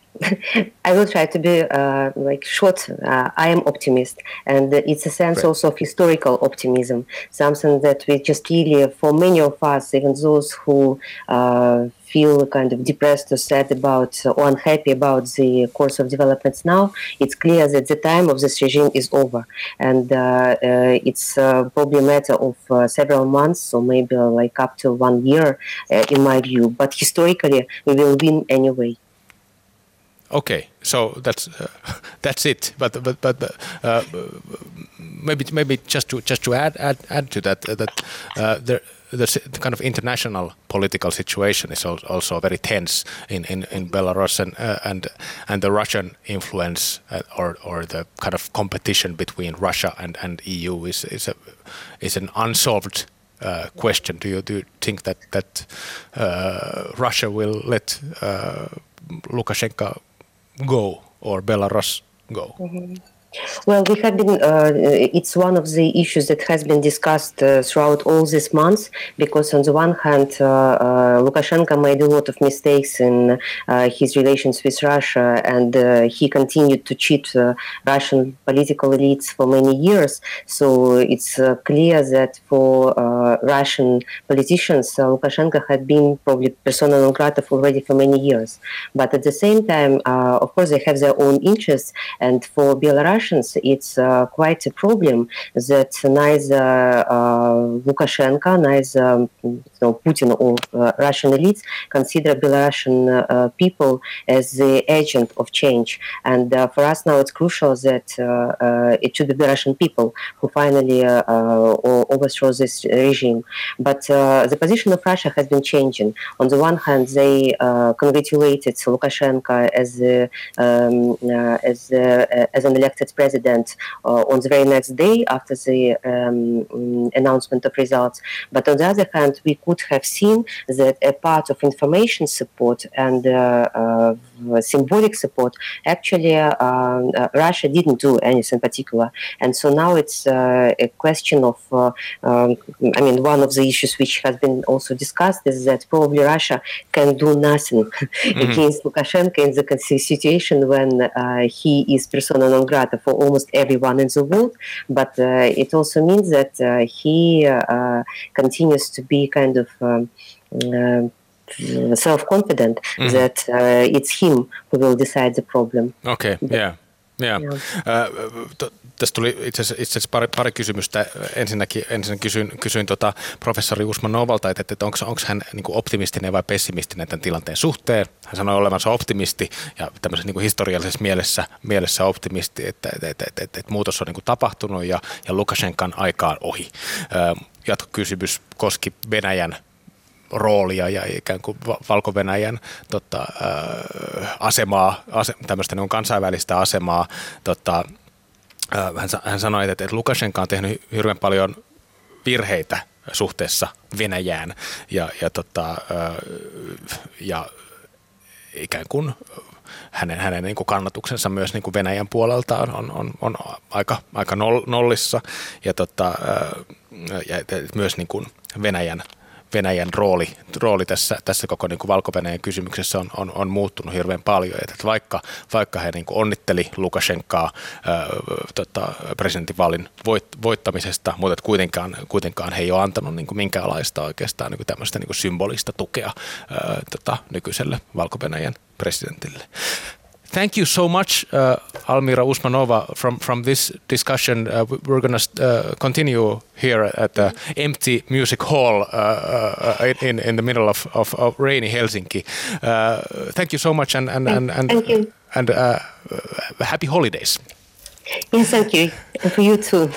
I will try to be uh, like short. Uh, I am optimist, and it's a sense Great. Also of historical optimism, something that we just really, for many of us, even those who uh, feel kind of depressed or sad about or unhappy about the course of developments now, it's clear that the time of this regime is over, and uh, uh, it's uh, probably a matter of uh, several months or maybe like up to one year, uh, in my view. But historically, we will win anyway. Okay, so that's uh, that's it. But but but uh, maybe maybe just to just to add add, add to that uh, that uh, the the kind of international political situation is also very tense in, in, in Belarus, and uh, and and the Russian influence uh, or or the kind of competition between Russia and, and E U is is a is an unsolved uh, question. Do you do you think that that uh, Russia will let uh, Lukashenko go or Belarus go? Mm-hmm. Well, we have been, uh, it's one of the issues that has been discussed uh, throughout all these months, because on the one hand, uh, uh, Lukashenko made a lot of mistakes in uh, his relations with Russia, and uh, he continued to cheat uh, Russian political elites for many years. So it's uh, clear that for uh, Russian politicians, uh, Lukashenko had been probably persona non grata already for many years. But at the same time, uh, of course, they have their own interests, and for Belarus, Russians, it's uh, quite a problem that neither uh, Lukashenko, neither um, you know, Putin or uh, Russian elites consider Belarusian uh, people as the agent of change. And uh, for us now, it's crucial that uh, uh, it should be Belarusian people who finally uh, uh, overthrow this regime. But uh, the position of Russia has been changing. On the one hand, they uh, congratulated Lukashenko as the, um, uh, as uh, as an elected president uh, on the very next day after the um, announcement of results. But on the other hand, we could have seen that a part of information support and uh, uh, symbolic support, actually uh, uh, Russia didn't do anything particular. And so now it's uh, a question of, uh, um, I mean, one of the issues which has been also discussed is that probably Russia can do nothing mm-hmm. against Lukashenko in the situation when uh, he is persona non grata for almost everyone in the world. But uh, it also means that uh, he uh, continues to be kind of um, uh, self-confident mm-hmm. that uh, it's him who will decide the problem. Okay, yeah. Yeah. Yeah. Uh, t- Tässä tuli itse asiassa, itse asiassa pari, pari kysymystä. Ensinnäkin, ensinnäkin kysyin, kysyin tota professori Usmanovalta, että, että onko, onko hän niin kuin optimistinen vai pessimistinen tämän tilanteen suhteen. Hän sanoi olevansa optimisti ja tämmöisessä niin kuin historiallisessa mielessä, mielessä optimisti, että, että, että, että, että, että muutos on niin kuin tapahtunut ja, ja Lukashenkan aika on ohi. Jatkokysymys koski Venäjän roolia ja ikään kuin Valko-Venäjän tota, äh, asemaa, ase, tämmöistä niin kansainvälistä asemaa. Tota, äh, hän, hän sanoi, että, että Lukashenko on tehnyt hirveän paljon virheitä suhteessa Venäjään ja, ja, tota, äh, ja ikään kuin hänen, hänen niin kuin kannatuksensa myös niin kuin Venäjän puolelta on, on, on, on aika, aika nollissa ja, tota, äh, ja myös niin kuin Venäjän Venäjän rooli, rooli tässä, tässä koko niin kuin Valko-Venäjän kysymyksessä on, on, on muuttunut hirveän paljon. Että vaikka, vaikka he niin kuin onnitteli Lukashenkaa ää, tota, presidentinvaalin voit, voittamisesta, mutta että kuitenkaan, kuitenkaan he ei ole antanut niin kuin minkäänlaista oikeastaan niin kuin tämmöistä niin kuin symbolista tukea ää, tota, nykyiselle Valko-Venäjän presidentille. Thank you so much, uh, Almira Usmanova, from, from this discussion. Uh, we're going to uh, continue here at the empty music hall uh, uh, in, in the middle of, of, of rainy Helsinki. Uh, thank you so much and, and, and, and, thank you. and uh, happy holidays. Yes, thank you. And for you too.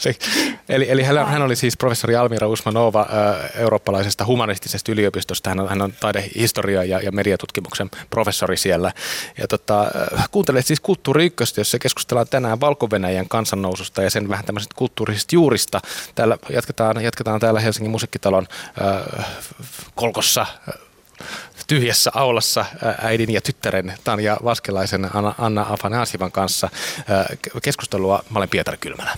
Eli, eli hän oli siis professori Almira Usmanova äh, eurooppalaisesta humanistisesta yliopistosta. Hän on, hän on taidehistoria- ja, ja mediatutkimuksen professori siellä. Ja tota, äh, kuuntelet siis Kulttuuri Ykköstä, jossa keskustellaan tänään Valko-Venäjän kansannoususta ja sen vähän tämmöisistä kulttuurisista juurista. Täällä jatketaan, jatketaan täällä Helsingin musiikkitalon äh, kolkossa äh, tyhjässä aulassa äidin ja tyttären Tanja Vaskelaisen Anna, Anna Afanasjevan kanssa keskustelua. Mä olen Pietari Kylmälä.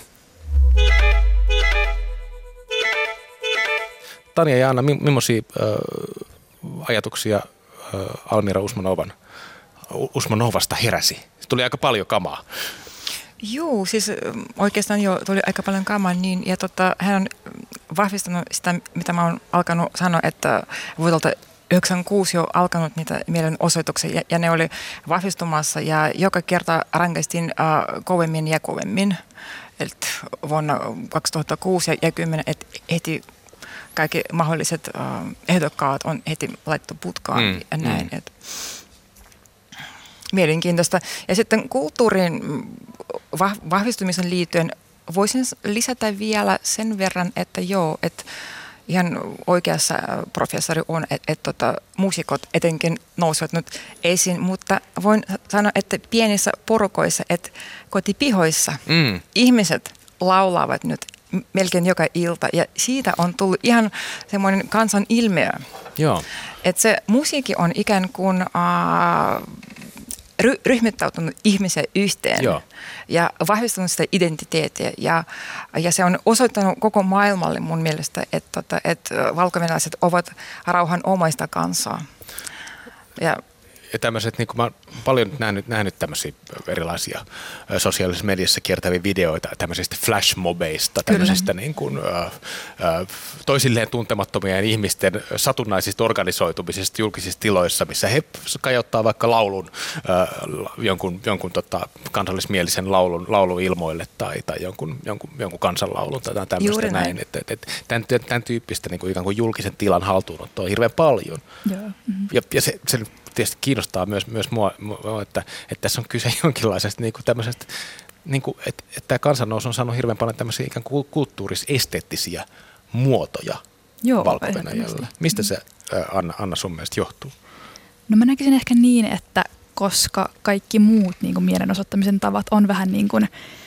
Tanja ja Anna, millaisia äh, ajatuksia äh, Almira Usmanovan, Usmanovasta heräsi? Se tuli aika paljon kamaa. Joo, siis oikeastaan jo tuli aika paljon kamaa, niin, ja tota, hän on vahvistanut sitä, mitä mä oon alkanut sanoa, että vuodelta yhdeksänkymmentäkuusi jo alkanut niitä mielenosoituksia ja, ja ne oli vahvistumassa ja joka kerta rangaistiin uh, kovemmin ja kovemmin. Et vuonna kaksituhattakuusi ja kaksituhattakymmenen et heti kaikki mahdolliset uh, ehdokkaat on heti laittu putkaan mm, ja näin. Mm. Et mielenkiintoista. Ja sitten kulttuurin vahvistumisen liittyen voisin lisätä vielä sen verran, että joo, että ihan oikeassa professori on, että et, tota, muusikot etenkin nousevat nyt esiin, mutta voin sanoa, että pienissä porukoissa, että kotipihoissa mm. ihmiset laulavat nyt melkein joka ilta ja siitä on tullut ihan semmoinen kansan ilmiö. Joo. Että se musiikki on ikään kuin uh, ry- ryhmittäytynyt ihmisiä yhteen. Joo. Ja vahvistanut sitä identiteettiä ja, ja se on osoittanut koko maailmalle mun mielestä, että, että, että valkovenäläiset ovat rauhanomaista kansaa. Ja ja tämmöiset, niin kuin mä oon paljon nähnyt, nähnyt tämmöisiä erilaisia sosiaalisessa mediassa kiertäviä videoita tämmöisistä flashmobeista, tämmöisistä niin kuin, ö, ö, toisilleen tuntemattomien ihmisten satunnaisista organisoitumisista julkisissa tiloissa, missä he kajottaa vaikka laulun, ö, jonkun, jonkun tota, kansallismielisen laulun, laulun ilmoille tai, tai jonkun, jonkun, jonkun kansanlaulun tai tämmöistä näin. Et, et, et, tämän, tämän tyyppistä niin kuin ikään kuin julkisen tilan haltuunottoa on hirveän paljon. Joo. Mm-hmm. Ja, ja se, se tietysti kiinnostaa myös, myös mua, että, että tässä on kyse jonkinlaisesta niin kuin tämmöisestä, niin kuin, että, että tämä kansannousu on saanut hirveän paljon tämmöisiä ikään kuin kulttuuris-esteettisiä muotoja Valko-Venäjällä. Mistä se, Anna, Anna, sun mielestä johtuu? No mä näkisin ehkä niin, että koska kaikki muut niin kuin mielenosoittamisen tavat on vähän niin kuin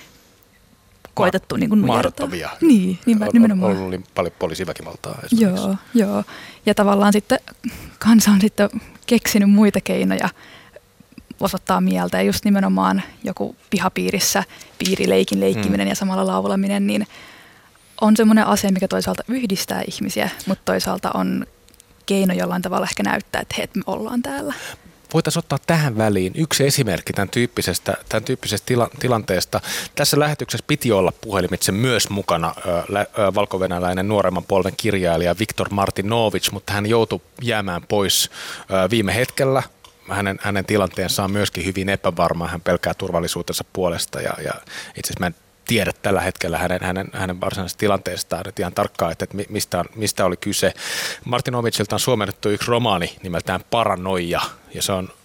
koitettu niin kuin nujertaa. Mahdottomia. Niin, nimenomaan. On ollut paljon poliisiväkivaltaa. Joo, joo. Ja tavallaan sitten kansa on sitten keksinyt muita keinoja osoittaa mieltä. Ja just nimenomaan joku pihapiirissä piirileikin leikkiminen mm. ja samalla laulaminen, niin on semmoinen ase, mikä toisaalta yhdistää ihmisiä, mutta toisaalta on keino jollain tavalla ehkä näyttää, että hei, me ollaan täällä. Voitaisiin ottaa tähän väliin yksi esimerkki tämän tyyppisestä, tämän tyyppisestä tila, tilanteesta. Tässä lähetyksessä piti olla puhelimitse myös mukana ö, valkovenäläinen nuoremman polven kirjailija Viktor Martinovich, mutta hän joutui jäämään pois ö, viime hetkellä. Hänen, hänen tilanteensa on myöskin hyvin epävarma. Hän pelkää turvallisuutensa puolesta ja, ja itse asiassa mä en tiedä tällä hetkellä hänen, hänen, hänen varsinaisesta tilanteestaan että ihan tarkkaan, että mistä, on, mistä oli kyse. Martinovichilta on suomennettu yksi romaani nimeltään Paranoia, ja se on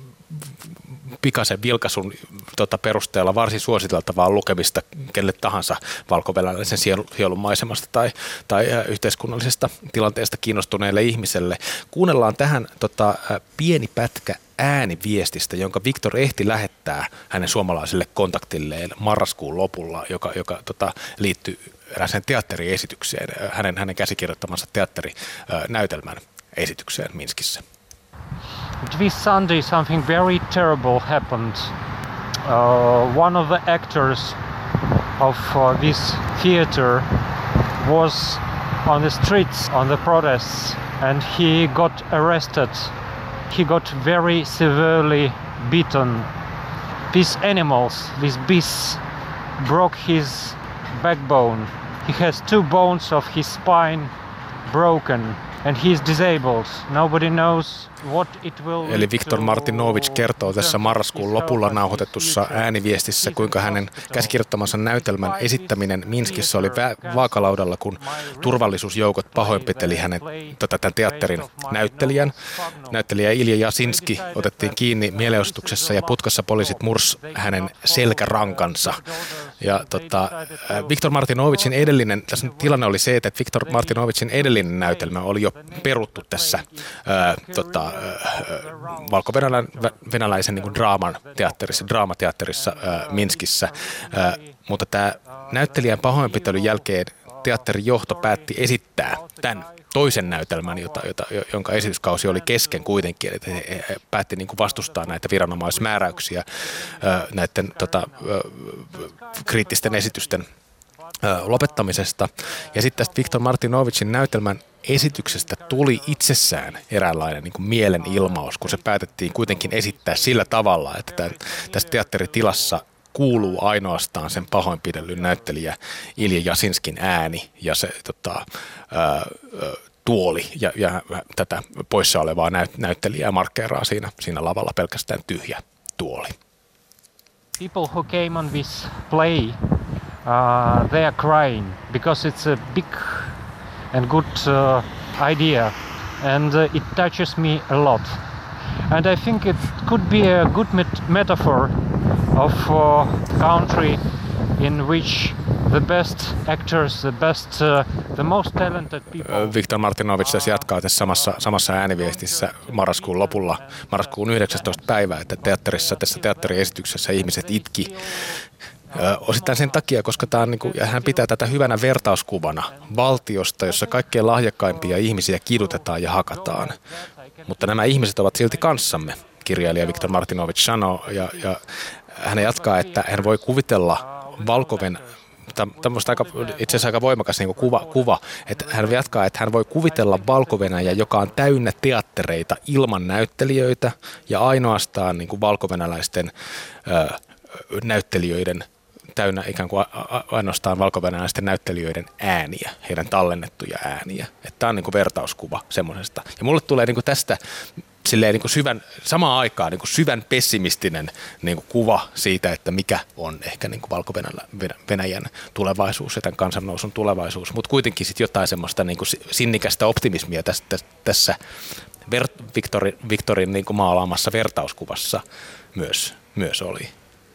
pikaisen vilkaisun tota, perusteella varsin suositeltavaa lukemista kelle tahansa valkovenäläisen sielun maisemasta tai, tai yhteiskunnallisesta tilanteesta kiinnostuneelle ihmiselle. Kuunnellaan tähän tota, pieni pätkä ääniviestistä, jonka Viktor ehti lähettää hänen suomalaiselle kontaktilleen marraskuun lopulla, joka, joka tota, liittyy erääseen teatteriesitykseen, hänen, hänen käsikirjoittamansa teatterinäytelmän esitykseen Minskissä. This Sunday something very terrible happened. Uh, one of the actors of uh, this theater was on the streets on the protests and he got arrested. He got very severely beaten. These animals, these beasts, broke his backbone. He has two bones of his spine broken and he is disabled. Nobody knows what it will. Eli Viktor Martinovich kertoo tässä marraskuun lopulla nauhoitetussa ääniviestissä, kuinka hänen käsikirjoittamansa näytelmän esittäminen Minskissä oli vaakalaudalla, kun turvallisuusjoukot pahoinpiteli hänen tätä tämän teatterin näyttelijän. Näyttelijä Ilja Jasinski otettiin kiinni mielenosoituksessa ja putkassa poliisit murs hänen selkärankansa. Ja tota, Viktor Martinovichin edellinen, tässä tilanne oli se, että Viktor Martinovichin edellinen näytelmä oli jo peruttu tässä ää, tota, valko-venäläisen niin kuin draaman teatterissa, draamateatterissa ää, Minskissä, ää, mutta tämä näyttelijän pahoinpitelyn jälkeen teatterin johto päätti esittää tämän toisen näytelmän, jota, jota, jonka esityskausi oli kesken kuitenkin, että he, he päätti niin kuin vastustaa näitä viranomaismääräyksiä ää, näiden tota, ää, kriittisten esitysten lopettamisesta. Ja sitten tästä Viktor Martinovichin näytelmän esityksestä tuli itsessään eräänlainen niin kuin mielenilmaus, kun se päätettiin kuitenkin esittää sillä tavalla, että tämän, tässä teatteritilassa kuuluu ainoastaan sen pahoinpidellyn näyttelijä Ilja Jasinskin ääni ja se tota, ää, tuoli ja, ja tätä poissa olevaa näyt, näyttelijää markkeeraa siinä, siinä lavalla pelkästään tyhjä tuoli. People who came on this play Uh, they are crying because it's a big and good uh, idea and uh, it touches me a lot. And I think it could be a good met- metaphor of a country in which the best actors, the best, uh, the most talented people. Viktor Martinovich tässä jatkaa tässä samassa, samassa ääniviestissä marraskuun lopulla, marraskuun yhdeksästoista päivää, että teatterissa, tässä teatteriesityksessä ihmiset itki. Osittain sen takia, koska tämä on, niin kuin, ja hän pitää tätä hyvänä vertauskuvana valtiosta, jossa kaikkein lahjakkaimpia ihmisiä kidutetaan ja hakataan. Mutta nämä ihmiset ovat silti kanssamme, kirjailija Viktor Martinovich sanoo, ja, ja hän jatkaa, että hän voi kuvitella Valko-Venäjän tämmöistä aika, itse asiassa aika voimakas niin kuin kuva, kuva, että hän jatkaa, että hän voi kuvitella Valko-Venäjä, joka on täynnä teattereita ilman näyttelijöitä ja ainoastaan niin kuin valkovenäläisten ö, näyttelijöiden täynnä ikään kuin ainoastaan valkovenäläisten näyttelijöiden ääniä, heidän tallennettuja ääniä. Että tämä on niin kuin vertauskuva semmoisesta. Ja mulle tulee niin kuin tästä silleen niin kuin syvän, samaan aikaan niin kuin syvän pessimistinen niin kuin kuva siitä, että mikä on ehkä niin kuin Valko-Venäjän tulevaisuus ja tämän kansannousun tulevaisuus, mutta kuitenkin sitten jotain semmoista niin kuin sinnikästä optimismia tässä, tässä Viktorin, Viktorin niin kuin maalaamassa vertauskuvassa myös, myös oli.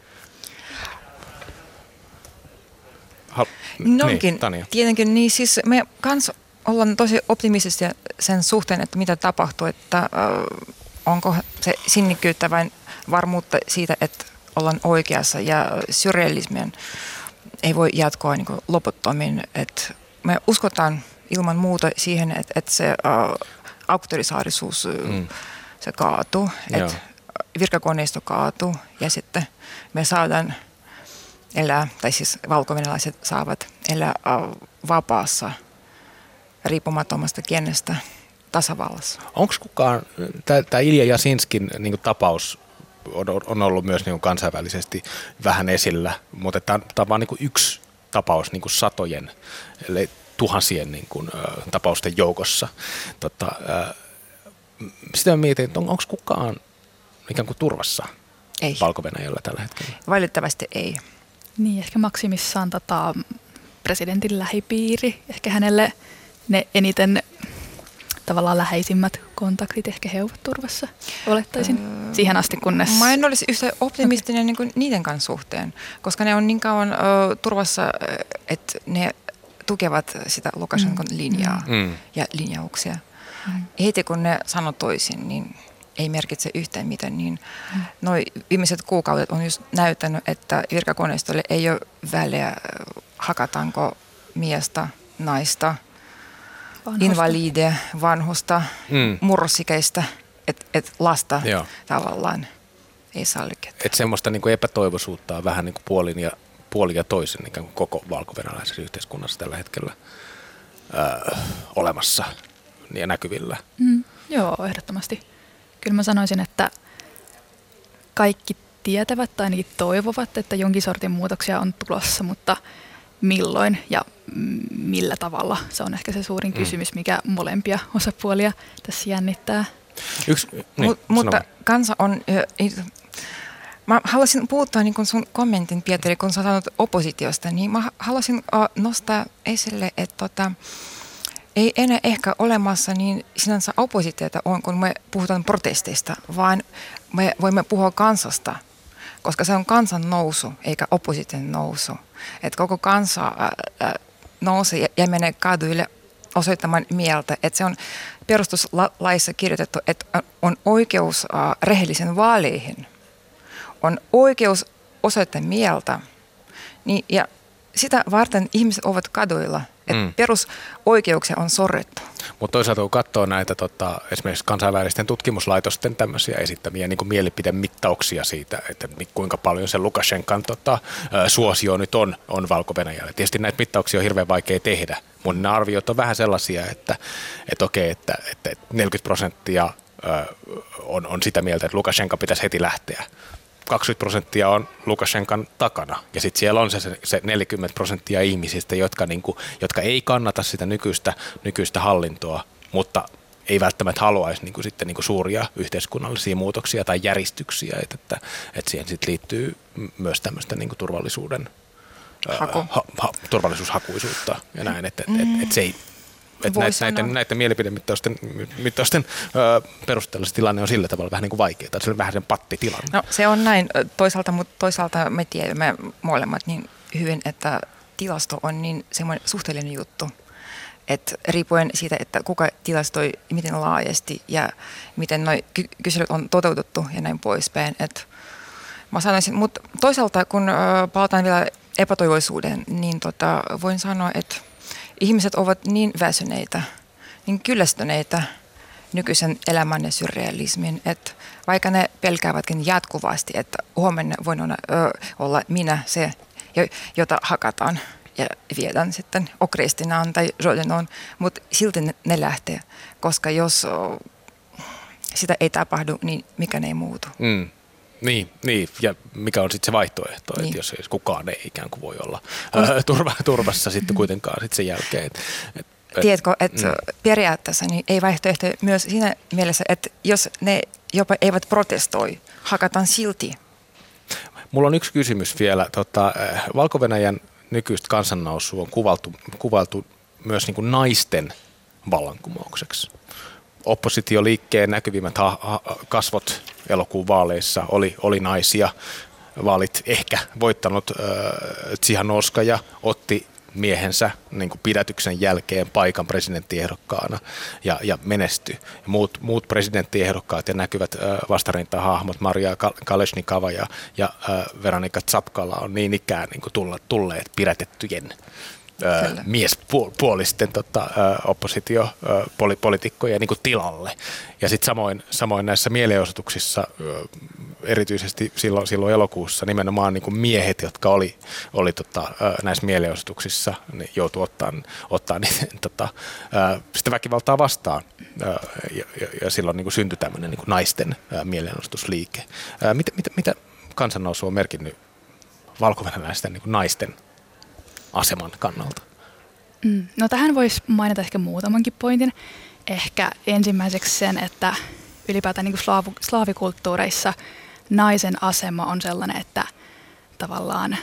Hal- niin onkin, niin, tietenkin, niin siis me kans ollaan tosi optimistisia sen suhteen, että mitä tapahtuu, että äh, onko se sinnikkyyttä vai varmuutta siitä, että ollaan oikeassa ja surrealismien ei voi jatkoa niin kuin loputtomiin. Että me uskotaan ilman muuta siihen, että, että se äh, auktorisaarisuus mm. se kaatuu, että virkakoneisto kaatuu ja sitten me saadaan elää, tai siis valkovenäläiset saavat elää äh, vapaassa riippumattomasta kenestä tasavallassa. Onko kukaan, tämä Ilja Jasinskin niin kuin tapaus on, on ollut myös niin kuin kansainvälisesti vähän esillä, mutta tämä on vain niin yksi tapaus niin kuin satojen, eli tuhansien niin kuin, ä, tapausten joukossa. Tota, ä, sitä mietin, että on, onko kukaan ikään kuin turvassa ei. Valko-Venäjällä tällä hetkellä? Valitettavasti ei. Niin, ehkä maksimissaan tota, presidentin lähipiiri, ehkä hänelle ne eniten tavallaan läheisimmät kontaktit, ehkä he ovat turvassa, olettaisin, öö, siihen asti kunnes... Mä en olisi yhtä optimistinen okay. niin niiden kanssa suhteen, koska ne on niin kauan ö, turvassa, että ne tukevat sitä Lukashenkon mm. linjaa mm. ja linjauksia. Mm. Heti kun ne sanoo toisin, niin ei merkitse yhtään mitään, niin mm. noi viimeiset kuukaudet on just näyttänyt, että virkakoneistolle ei ole väliä, hakataanko miestä, naista, vanhusta. Invalide, vanhusta, mm. murrosikäistä, että et lasta Joo. tavallaan ei sallike. Että semmoista niinku epätoivoisuutta on vähän niinku puolin ja, puolin ja toisin ikään kuin koko valko-venäläisessä yhteiskunnassa tällä hetkellä öö, olemassa ja näkyvillä. Mm, joo, ehdottomasti. Kyllä mä sanoisin, että kaikki tietävät tai ainakin toivovat, että jonkin sortin muutoksia on tulossa, mutta milloin ja millä tavalla? Se on ehkä se suurin kysymys, mikä molempia osapuolia tässä jännittää. Yksi, niin, Mut, mutta kansa on... Mä haluaisin puuttua niin kun sun kommentin, Pietari, kun sä sanot oppositiosta, niin mä haluaisin nostaa esille, että tota, ei enää ehkä olemassa niin sinänsä oppositiota on, kun me puhutaan protesteista, vaan me voimme puhua kansasta, koska se on kansan nousu, eikä opposition nousu. Että koko kansa ää, nousee ja menee kaduille osoittamaan mieltä, että se on perustuslaissa kirjoitettu, että on oikeus ää, rehellisen vaaleihin, on oikeus osoittaa mieltä, niin, ja sitä varten ihmiset ovat kaduilla, että mm. perusoikeuksia on sorrettu. Mutta toisaalta kun katsoo näitä tota, esimerkiksi kansainvälisten tutkimuslaitosten tämmöisiä esittämiä niin kuin mielipidemittauksia siitä, että kuinka paljon se Lukashenkan tota, suosio nyt on, on Valko-Venäjällä. Tietysti näitä mittauksia on hirveän vaikea tehdä, mutta nämä arviot on vähän sellaisia, että, että okei, että, että neljäkymmentä prosenttia on, on sitä mieltä, että Lukashenka pitäisi heti lähteä. kaksikymmentä prosenttia on Lukashenkan takana ja sitten siellä on se, se neljäkymmentä prosenttia ihmisistä, jotka, niinku, jotka ei kannata sitä nykyistä, nykyistä hallintoa, mutta ei välttämättä haluaisi niinku, sitten, niinku, suuria yhteiskunnallisia muutoksia tai järjestyksiä, että, että, että siihen sit liittyy myös tämmöistä niinku, turvallisuuden, Haku. ää, ha, ha, turvallisuushakuisuutta ja näin, että et, et, et se ei Että näitä, näiden, näiden mielipidemittausten mittausten, ö, perusteella se tilanne on sillä tavalla vähän niin kuin vaikeaa. Se on vähän sen pattitilanne. No se on näin toisaalta, mutta toisaalta me tiedämme molemmat niin hyvin, että tilasto on niin semmoinen suhteellinen juttu. Että riippuen siitä, että kuka tilastoi miten laajasti ja miten nuo ky- kyselyt on toteutettu ja näin poispäin. Et mä sanoisin, mutta toisaalta kun ö, palataan vielä epätoivoisuuden, niin tota, voin sanoa, että ihmiset ovat niin väsyneitä, niin kyllästyneitä nykyisen elämän ja surrealismin, että vaikka ne pelkäävätkin jatkuvasti, että huomenna voin olla, ö, olla minä se, jota hakataan, ja viedään sitten Okrestinaan tai Jodenoon, mutta silti ne, ne lähtee, koska jos sitä ei tapahdu, niin mikään ei muutu. Mm. Niin, niin, ja mikä on sitten se vaihtoehto, niin. että jos, jos kukaan ei ikään kuin voi olla ää, turva, turvassa sitten kuitenkaan sit sen jälkeen. Et, et, Tiedätkö, että mm. periaatteessa niin ei vaihtoehto myös siinä mielessä, että jos ne jopa eivät protestoi, hakataan silti. Mulla on yksi kysymys vielä. Tota, Valko-Venäjän nykyistä kansannousua on kuvailtu, kuvailtu myös niin kuin naisten vallankumoukseksi. Oppositioliikkeen näkyvimmät ha- ha- kasvot elokuun vaaleissa oli, oli naisia. Vaalit ehkä voittanut äh, Tsihanouskaja otti miehensä niin kuin pidätyksen jälkeen paikan presidenttiehdokkaana ja, ja menestyi. Muut, muut presidenttiehdokkaat ja näkyvät äh, vastarintahahmot Maria Kalesnikava ja, ja äh, Veronika Tsapkala on niin ikään niin kuin tulla, tulleet pidätettyjen Kyllä. miespuolisten tota, oppositiopolitiikkojen niin kuin tilalle. Ja sitten samoin, samoin näissä mielenosoituksissa, erityisesti silloin, silloin elokuussa, nimenomaan niin kuin miehet, jotka oli, oli tota, näissä mielenosoituksissa, niin joutui ottamaan, ottamaan tota, sitä väkivaltaa vastaan. Ja, ja, ja silloin niin kuin syntyi tämmöinen niin kuin naisten mielenosoitusliike. Mitä, mitä, mitä kansannousu on merkinnyt valko-venäläisten niin kuin naisten aseman kannalta? Mm, no tähän voisi mainita ehkä muutamankin pointin. Ehkä ensimmäiseksi sen, että ylipäätään niin kuin slaavu, slaavikulttuureissa naisen asema on sellainen, että tavallaan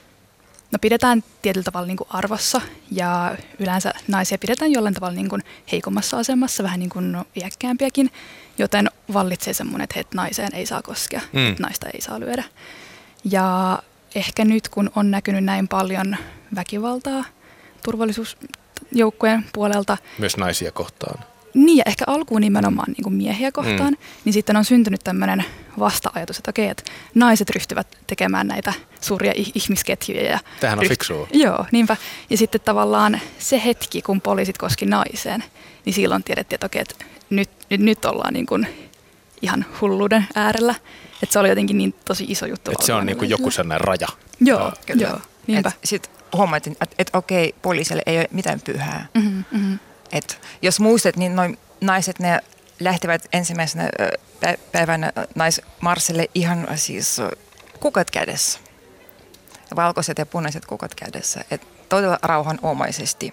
no pidetään tietyllä tavalla niin kuin arvossa ja yleensä naisia pidetään jollain tavalla niin kuin heikommassa asemassa, vähän niin kuin iäkkäämpiäkin, joten vallitsee semmoinen, että het, naiseen ei saa koskea, mm. että naista ei saa lyödä. Ja ehkä nyt, kun on näkynyt näin paljon väkivaltaa turvallisuusjoukkojen puolelta. Myös naisia kohtaan. Niin, ja ehkä alkuun nimenomaan niin kuin miehiä kohtaan, mm. niin sitten on syntynyt tämmöinen vasta-ajatus, että okei, että naiset ryhtyvät tekemään näitä suuria ihmisketjuja. Tämähän on ryht... fiksua. Joo, niinpä. Ja sitten tavallaan se hetki, kun poliisit koski naiseen, niin silloin tiedettiin, että okei, että nyt, nyt, nyt ollaan niin kuin ihan hulluuden äärellä. Että se oli jotenkin niin tosi iso juttu. Että se on niin kuin joku sellainen raja. Joo, kyllä. Joo, niinpä. Sitten huomatin, että et, okei, poliisille ei ole mitään pyhää. Mm-hmm, mm-hmm. Et jos muistat, niin noin naiset ne lähtevät ensimmäisenä päivänä naismarssille ihan siis kukat kädessä. Valkoiset ja punaiset kukat kädessä. Et todella rauhanomaisesti.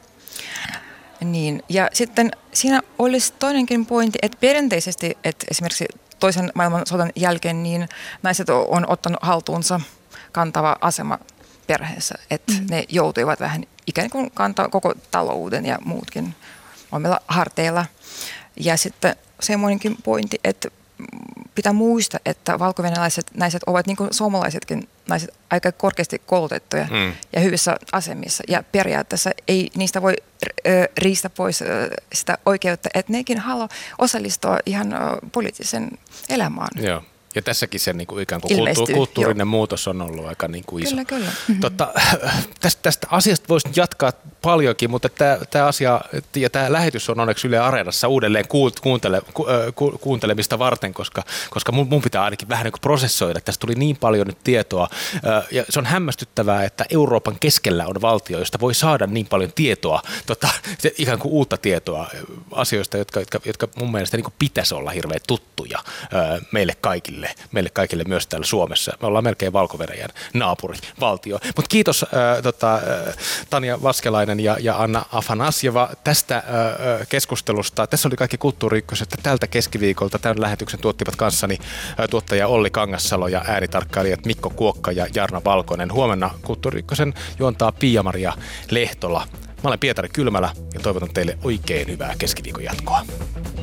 Niin. Ja sitten siinä olisi toinenkin pointti, että perinteisesti, että esimerkiksi toisen maailmansodan jälkeen niin naiset on ottanut haltuunsa kantava asema perheessä, että mm. ne joutuivat vähän ikään kuin kantaa koko talouden ja muutkin omilla harteilla. Ja sitten semmoinenkin pointti, että pitää muistaa, että valko-venäläiset naiset ovat niin kuin suomalaisetkin naiset aika korkeasti koulutettuja mm. ja hyvissä asemissa. Ja periaatteessa ei niistä voi riistä pois sitä oikeutta, että nekin haluaa osallistua ihan poliittisen elämään. Joo. Ja tässäkin se niin kuin ikään kuin kulttu- kulttuurinen jo. muutos on ollut aika niin kuin iso. Kyllä, kyllä. Totta, tästä, tästä asiasta voisi jatkaa paljonkin, mutta tämä, tämä asia ja tämä lähetys on onneksi Yle Areenassa uudelleen kuuntele, ku, ku, kuuntelemista varten, koska, koska mun, mun pitää ainakin vähän niin kuin prosessoida. Tästä tuli niin paljon nyt tietoa ja se on hämmästyttävää, että Euroopan keskellä on valtio, josta voi saada niin paljon tietoa, tota, se, ikään kuin uutta tietoa asioista, jotka, jotka, jotka mun mielestä niin kuin pitäisi olla hirveän tuttuja meille kaikille. Meille kaikille myös täällä Suomessa. Me ollaan melkein Valko-Venäjän naapurivaltio. Mutta kiitos äh, tota, äh, Tanja Vaskelainen ja, ja Anna Afanasjeva tästä äh, keskustelusta. Tässä oli kaikki Kulttuuri Ykköset tältä keskiviikolta. Tämän lähetyksen tuottivat kanssani äh, tuottaja Olli Kangassalo ja äänitarkkailijat Mikko Kuokka ja Jarno Valkonen. Huomenna Kulttuuri Ykkösen juontaa Pia-Maria Lehtola. Mä olen Pietari Kylmälä ja toivotan teille oikein hyvää keskiviikon jatkoa.